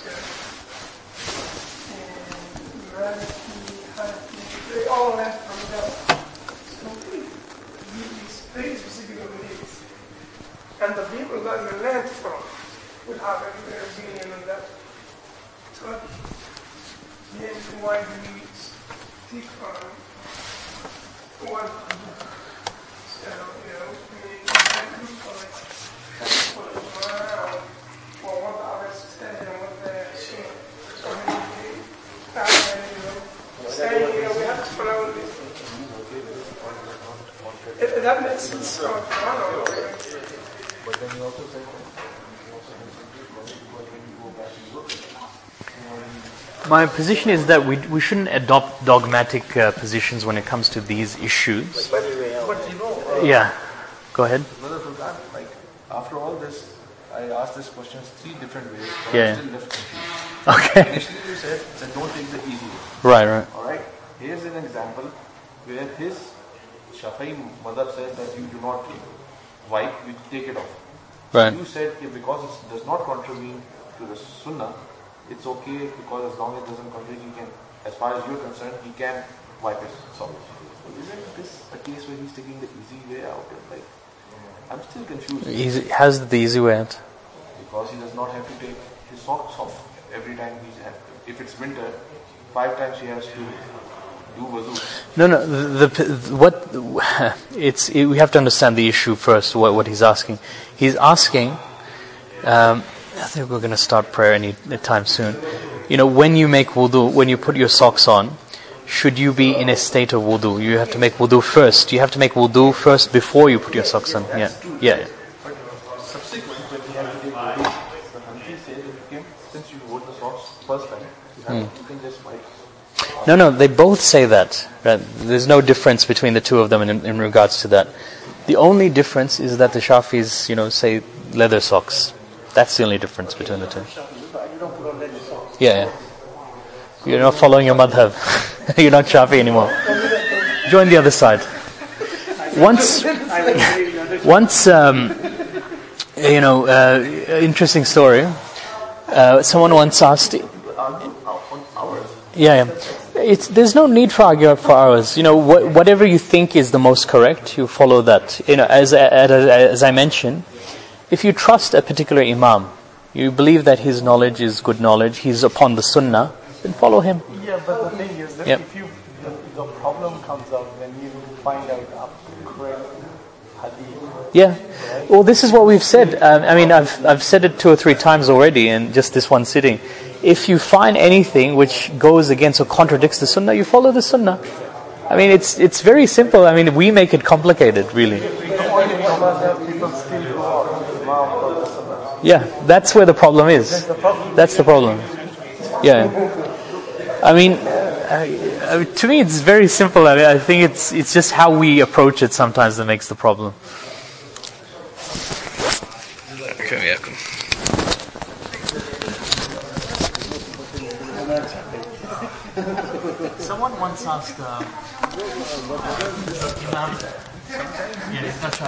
and Maliki, Hanafi, they all learned from them. So he is very specific on this. And the people that you learned from will have a different opinion on that. So, yes, why do we stick on one? So, can look for it, around for what the others said and what they're saying. So, saying, we have to follow this. That makes sense. But then you also said that when you go back and look, My position is that we shouldn't adopt dogmatic positions when it comes to these issues. but Yeah, go ahead. Brother Sultan, like after all this, I asked this question 3 different ways, but Yeah. I'm still left confused. Okay. Initially you said don't take the easy way. Right. Alright, here's an example where his Shafi'i mother said that you do not wipe, you take it off. Right. You said because it does not contravene to the Sunnah, it's okay because as long as it doesn't contravene, he can, as far as you're concerned, he can wipe his socks. So isn't this a case where he's taking the easy way out? Like, I'm still confused. How's the easy way out? Because he does not have to take his socks off every time if it's winter, 5 times he has to do wuzu. No. We have to understand the issue first. What he's asking. He's asking. I think we're going to start prayer any time soon. When you make wudu, when you put your socks on, should you be in a state of wudu? You have to make wudu first. You have to make wudu first before you put your socks on. Yeah. But subsequent, when you have to take wudu, the Hanafi said that you can, since you wore the socks first time, you can just wipe. No, they both say that. Right? There's no difference between the two of them in regards to that. The only difference is that the Shafis, say leather socks. That's the only difference between the two. But you don't put on leather socks. Yeah. You're not following your madhab. You're not Shafi anymore. Join the other side. Once, interesting story. Someone once asked. Yeah. There's no need for argument for hours. Whatever you think is the most correct, you follow that. As I mentioned, if you trust a particular imam, you believe that his knowledge is good knowledge, he's upon the sunnah, then follow him. Yeah, but the thing is that if the problem comes up when you find out a correct hadith. Yeah. Well, this is what we've said. I've said it 2 or 3 times already in just this one sitting. If you find anything which goes against or contradicts the sunnah, you follow the sunnah. It's very simple. We make it complicated, really. Yeah, that's where the problem is. That's the problem. Yeah. To me, it's very simple. I think it's just how we approach it sometimes that makes the problem. Someone once asked Imam.